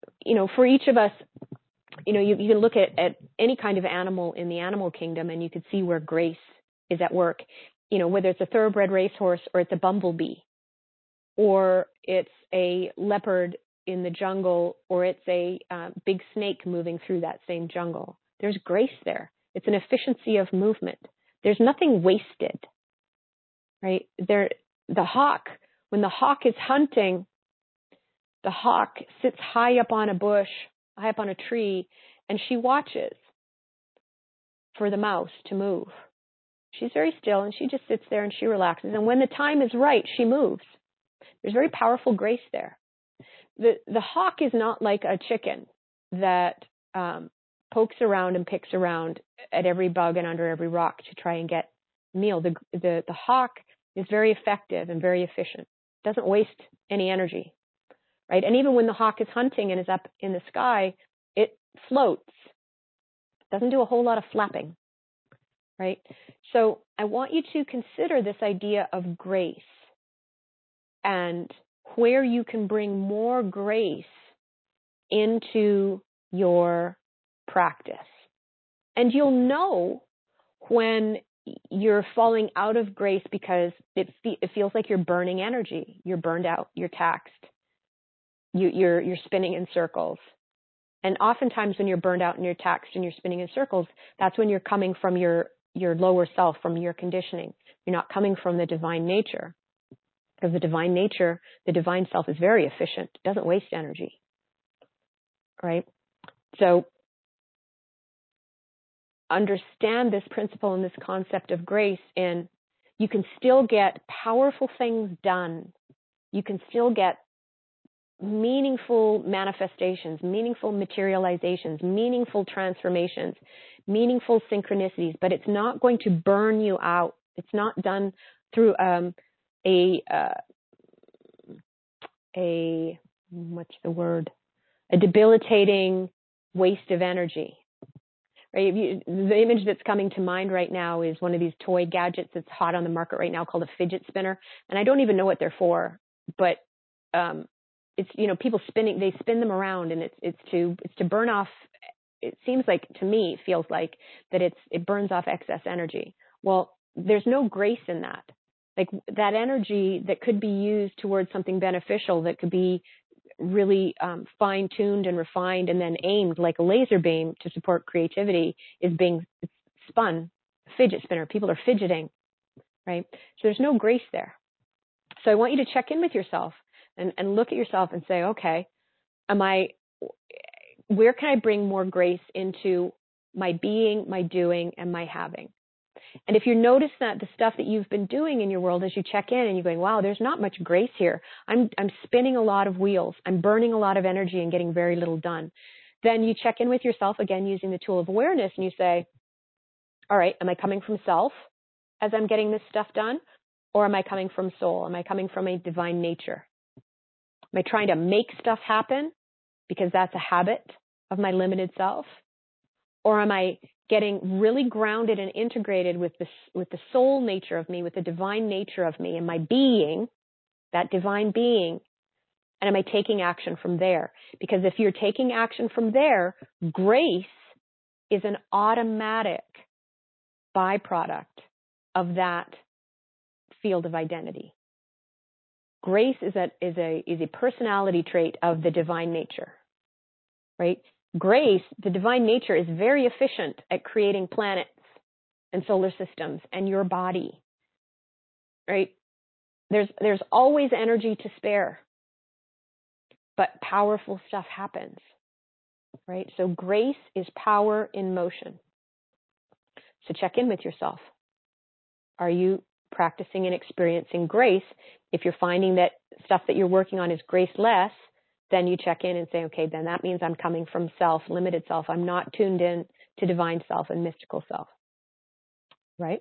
you know, for each of us, you know, you, you can look at, at any kind of animal in the animal kingdom and you can see where grace is at work. You know, whether it's a thoroughbred racehorse or it's a bumblebee or it's a leopard in the jungle or it's a uh, big snake moving through that same jungle. There's grace there. It's an efficiency of movement. There's nothing wasted, right? There, the hawk, when the hawk is hunting, the hawk sits high up on a bush, high up on a tree, and she watches for the mouse to move. She's very still, and she just sits there and she relaxes. And when the time is right, she moves. There's very powerful grace there. The, the hawk is not like a chicken that um, pokes around and picks around at every bug and under every rock to try and get meal. The, the, the hawk is very effective and very efficient. Doesn't waste any energy, right? And even when the hawk is hunting and is up in the sky, it floats. Doesn't do a whole lot of flapping, right? So I want you to consider this idea of grace and where you can bring more grace into your practice. And you'll know when you're falling out of grace because it, fe- it feels like you're burning energy. You're burned out. You're taxed. You, you're, you're spinning in circles. And oftentimes when you're burned out and you're taxed and you're spinning in circles, that's when you're coming from your, your lower self, from your conditioning. You're not coming from the divine nature. Because the divine nature, the divine self is very efficient. It doesn't waste energy. Right? So understand this principle and this concept of grace, and you can still get powerful things done. You can still get meaningful manifestations, meaningful materializations, meaningful transformations, meaningful synchronicities, but it's not going to burn you out. It's not done through um, a, uh, a, what's the word? A debilitating waste of energy. Right? You, the image that's coming to mind right now is one of these toy gadgets that's hot on the market right now called a fidget spinner. And I don't even know what they're for, but um, it's, you know, people spinning, they spin them around, and it's, it's to, it's to burn off. It seems like, to me, it feels like that it's, it burns off excess energy. Well, there's no grace in that. Like that energy that could be used towards something beneficial, that could be really um, fine-tuned and refined and then aimed like a laser beam to support creativity, is being spun. Fidget spinner. People are fidgeting, right? So there's no grace there. So I want you to check in with yourself and, and look at yourself and say, okay, am I, where can I bring more grace into my being, my doing, and my having? And if you notice that the stuff that you've been doing in your world, as you check in and you're going, wow, there's not much grace here. I'm, I'm spinning a lot of wheels. I'm burning a lot of energy and getting very little done. Then you check in with yourself again using the tool of awareness, and you say, all right, am I coming from self as I'm getting this stuff done? Or am I coming from soul? Am I coming from a divine nature? Am I trying to make stuff happen because that's a habit of my limited self? Or am I getting really grounded and integrated with the, with the soul nature of me, with the divine nature of me and my being, that divine being, and am I taking action from there? Because if you're taking action from there, grace is an automatic byproduct of that field of identity. Grace is a, is a, is a personality trait of the divine nature, right? Grace, the divine nature, is very efficient at creating planets and solar systems and your body, right? There's, there's always energy to spare, but powerful stuff happens, right? So grace is power in motion. So check in with yourself. Are you practicing and experiencing grace? If you're finding that stuff that you're working on is graceless, then you check in and say, okay, then that means I'm coming from self, limited self. I'm not tuned in to divine self and mystical self, right?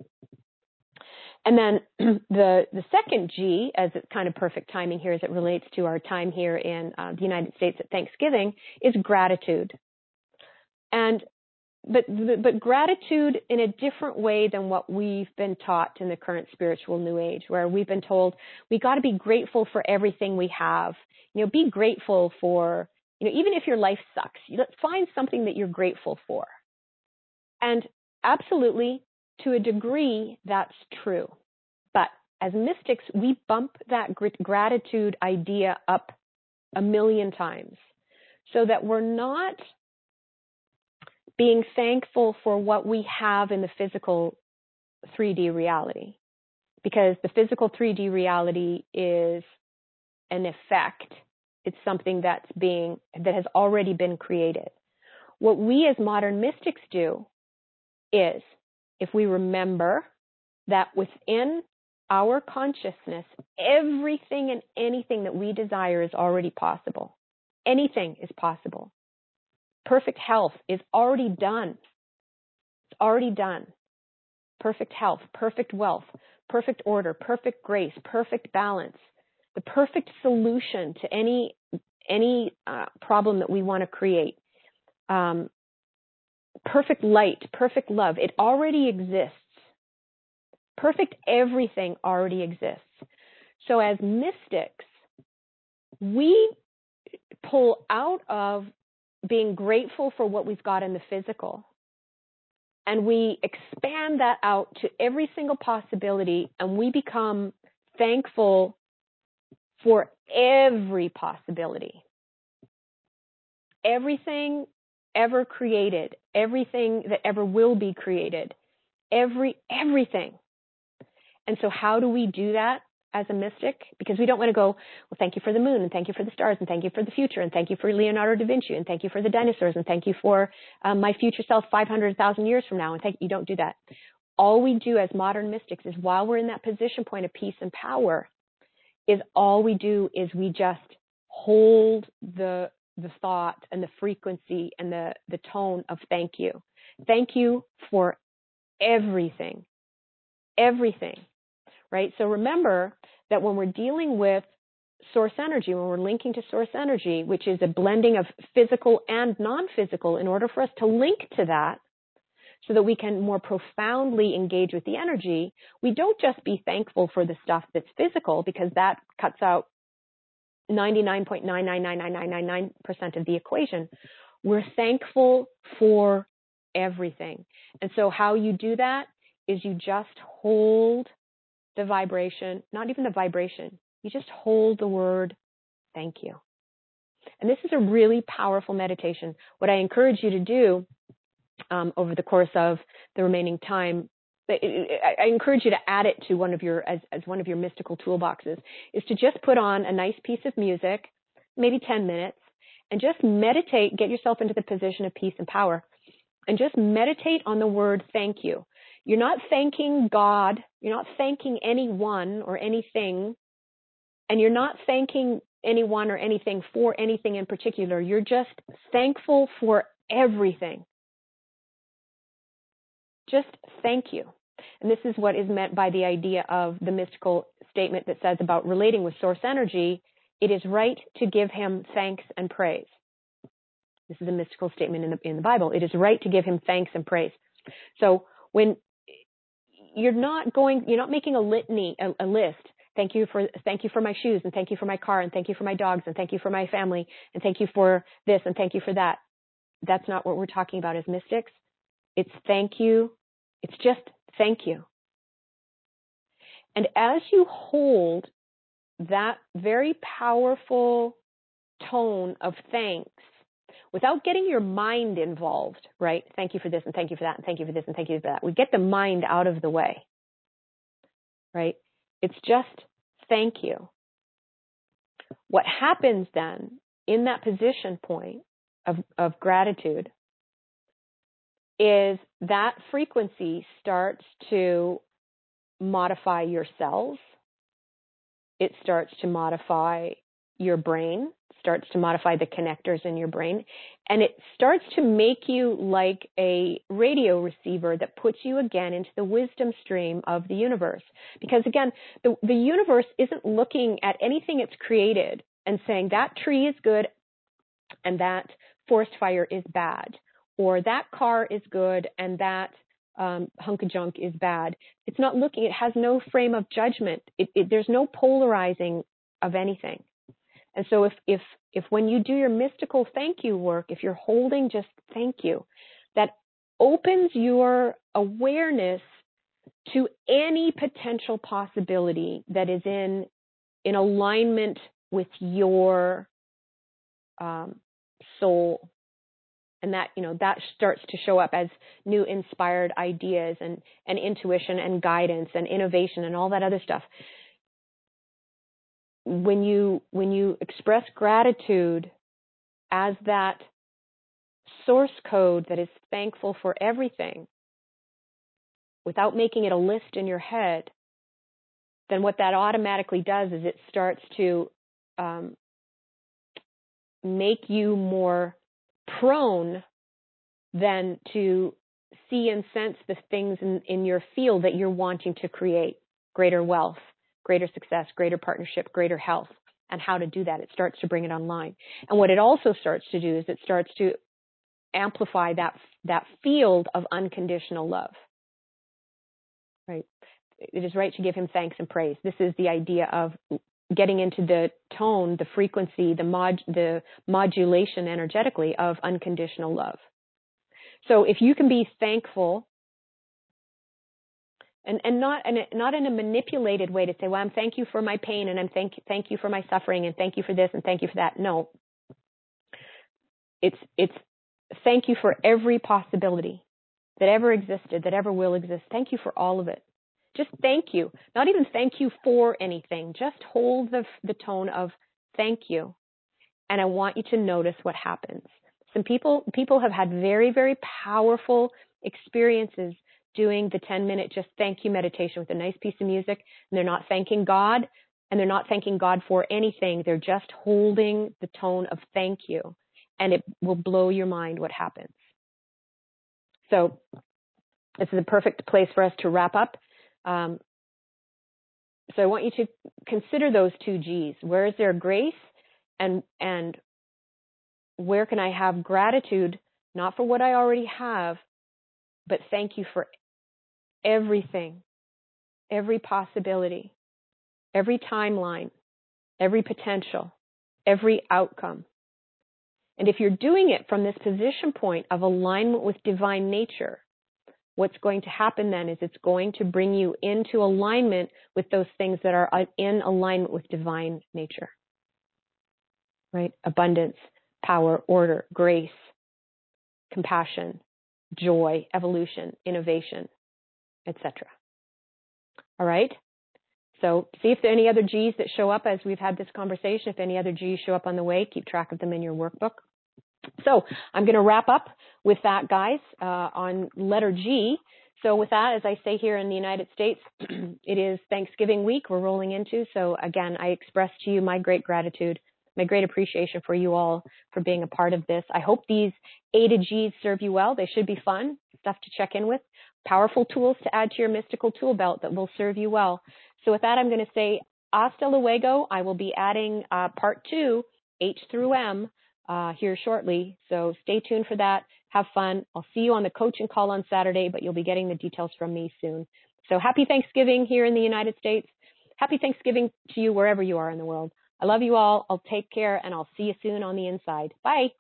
And then the, the second G, as it's kind of perfect timing here as it relates to our time here in uh, the United States at Thanksgiving, is gratitude. And But, but gratitude in a different way than what we've been taught in the current spiritual new age, where we've been told we got to be grateful for everything we have. You know, be grateful for You know, even if your life sucks, you find something that you're grateful for. And absolutely, to a degree, that's true. But as mystics, we bump that gratitude idea up a million times so that we're not being thankful for what we have in the physical three D reality. Because the physical three D reality is an effect. It's something that's being, that has already been created. What we as modern mystics do is, if we remember that within our consciousness, everything and anything that we desire is already possible. Anything is possible. Perfect health is already done. It's already done. Perfect health, perfect wealth, perfect order, perfect grace, perfect balance, the perfect solution to any any uh, problem that we want to create. Um, perfect light, perfect love. It already exists. Perfect everything already exists. So as mystics, we pull out of being grateful for what we've got in the physical, and we expand that out to every single possibility, and we become thankful for every possibility. Everything ever created, everything that ever will be created, every everything. And so how do we do that as a mystic? Because we don't want to go, well, thank you for the moon, and thank you for the stars, and thank you for the future, and thank you for Leonardo da Vinci, and thank you for the dinosaurs, and thank you for um, my future self five hundred thousand years from now, and thank you. You don't do that. All we do as modern mystics is, while we're in that position point of peace and power, is all we do is we just hold the the thought and the frequency and the, the tone of thank you. Thank you for everything. Everything. Right? So remember that when we're dealing with source energy, when we're linking to source energy, which is a blending of physical and non-physical, in order for us to link to that so that we can more profoundly engage with the energy, we don't just be thankful for the stuff that's physical, because that cuts out ninety-nine point nine nine nine nine nine nine nine percent of the equation. We're thankful for everything. And so how you do that is you just hold the vibration, not even the vibration, you just hold the word thank you. And this is a really powerful meditation. What I encourage you to do um, over the course of the remaining time, I encourage you to add it to one of your, as, as one of your mystical toolboxes, is to just put on a nice piece of music, maybe ten minutes, and just meditate, get yourself into the position of peace and power, and just meditate on the word thank you. You're not thanking God, you're not thanking anyone or anything, and you're not thanking anyone or anything for anything in particular. You're just thankful for everything. Just thank you. And this is what is meant by the idea of the mystical statement that says about relating with source energy, it is right to give him thanks and praise. This is a mystical statement in the, in the Bible. It is right to give him thanks and praise. So when you're not going, you're not making a litany, a, a list. Thank you for, thank you for my shoes, and thank you for my car, and thank you for my dogs, and thank you for my family, and thank you for this, and thank you for that. That's not what we're talking about as mystics. It's thank you. It's just thank you. And as you hold that very powerful tone of thanks, without getting your mind involved, right? Thank you for this, and thank you for that, and thank you for this, and thank you for that. We get the mind out of the way, right? It's just thank you. What happens then in that position point of, of gratitude is that frequency starts to modify your cells. It starts to modify your brain, starts to modify the connectors in your brain, and it starts to make you like a radio receiver that puts you again into the wisdom stream of the universe. Because again, the, the universe isn't looking at anything it's created and saying that tree is good and that forest fire is bad, or that car is good and that um, hunk of junk is bad. It's not looking, it has no frame of judgment. It, it, there's no polarizing of anything. And so if, if, if when you do your mystical thank you work, if you're holding just thank you, that opens your awareness to any potential possibility that is in, in alignment with your um, soul. And that, you know, that starts to show up as new inspired ideas and, and intuition and guidance and innovation and all that other stuff. When you, when you express gratitude as that source code that is thankful for everything, without making it a list in your head, then what that automatically does is it starts to um, make you more prone than to see and sense the things in, in your field that you're wanting to create. Greater wealth, greater success, greater partnership, greater health. And how to do that. It starts to bring it online. And what it also starts to do is it starts to amplify that, that field of unconditional love. Right? It is right to give him thanks and praise. This is the idea of getting into the tone, the frequency, the mod, the modulation energetically of unconditional love. So if you can be thankful, and, and not and not in a manipulated way to say, well, I'm thank you for my pain, and I'm thank thank you for my suffering, and thank you for this, and thank you for that. No. It's it's thank you for every possibility that ever existed, that ever will exist. Thank you for all of it. Just thank you. Not even thank you for anything. Just hold the the tone of thank you. And I want you to notice what happens. Some people people have had very, very powerful experiences doing the ten minute just thank you meditation with a nice piece of music, and they're not thanking God, and they're not thanking God for anything. They're just holding the tone of thank you, and it will blow your mind what happens. So this is a perfect place for us to wrap up. Um, so I want you to consider those two G's. Where is there grace, and and where can I have gratitude, not for what I already have, but thank you for everything, every possibility, every timeline, every potential, every outcome. And if you're doing it from this position point of alignment with divine nature, what's going to happen then is it's going to bring you into alignment with those things that are in alignment with divine nature, right? Abundance, power, order, grace, compassion, joy, evolution, innovation, et cetera. All right? So see if there are any other G's that show up as we've had this conversation. If any other G's show up on the way, keep track of them in your workbook. So I'm going to wrap up with that, guys, uh, on letter G. So with that, as I say here in the United States, it is Thanksgiving week we're rolling into. So again, I express to you my great gratitude, my great appreciation for you all for being a part of this. I hope these A to G's serve you well. They should be fun, stuff to check in with, powerful tools to add to your mystical tool belt that will serve you well. So with that, I'm going to say hasta luego. I will be adding uh, part two, H through M, uh, here shortly. So stay tuned for that. Have fun. I'll see you on the coaching call on Saturday, but you'll be getting the details from me soon. So happy Thanksgiving here in the United States. Happy Thanksgiving to you wherever you are in the world. I love you all. I'll take care, and I'll see you soon on the inside. Bye.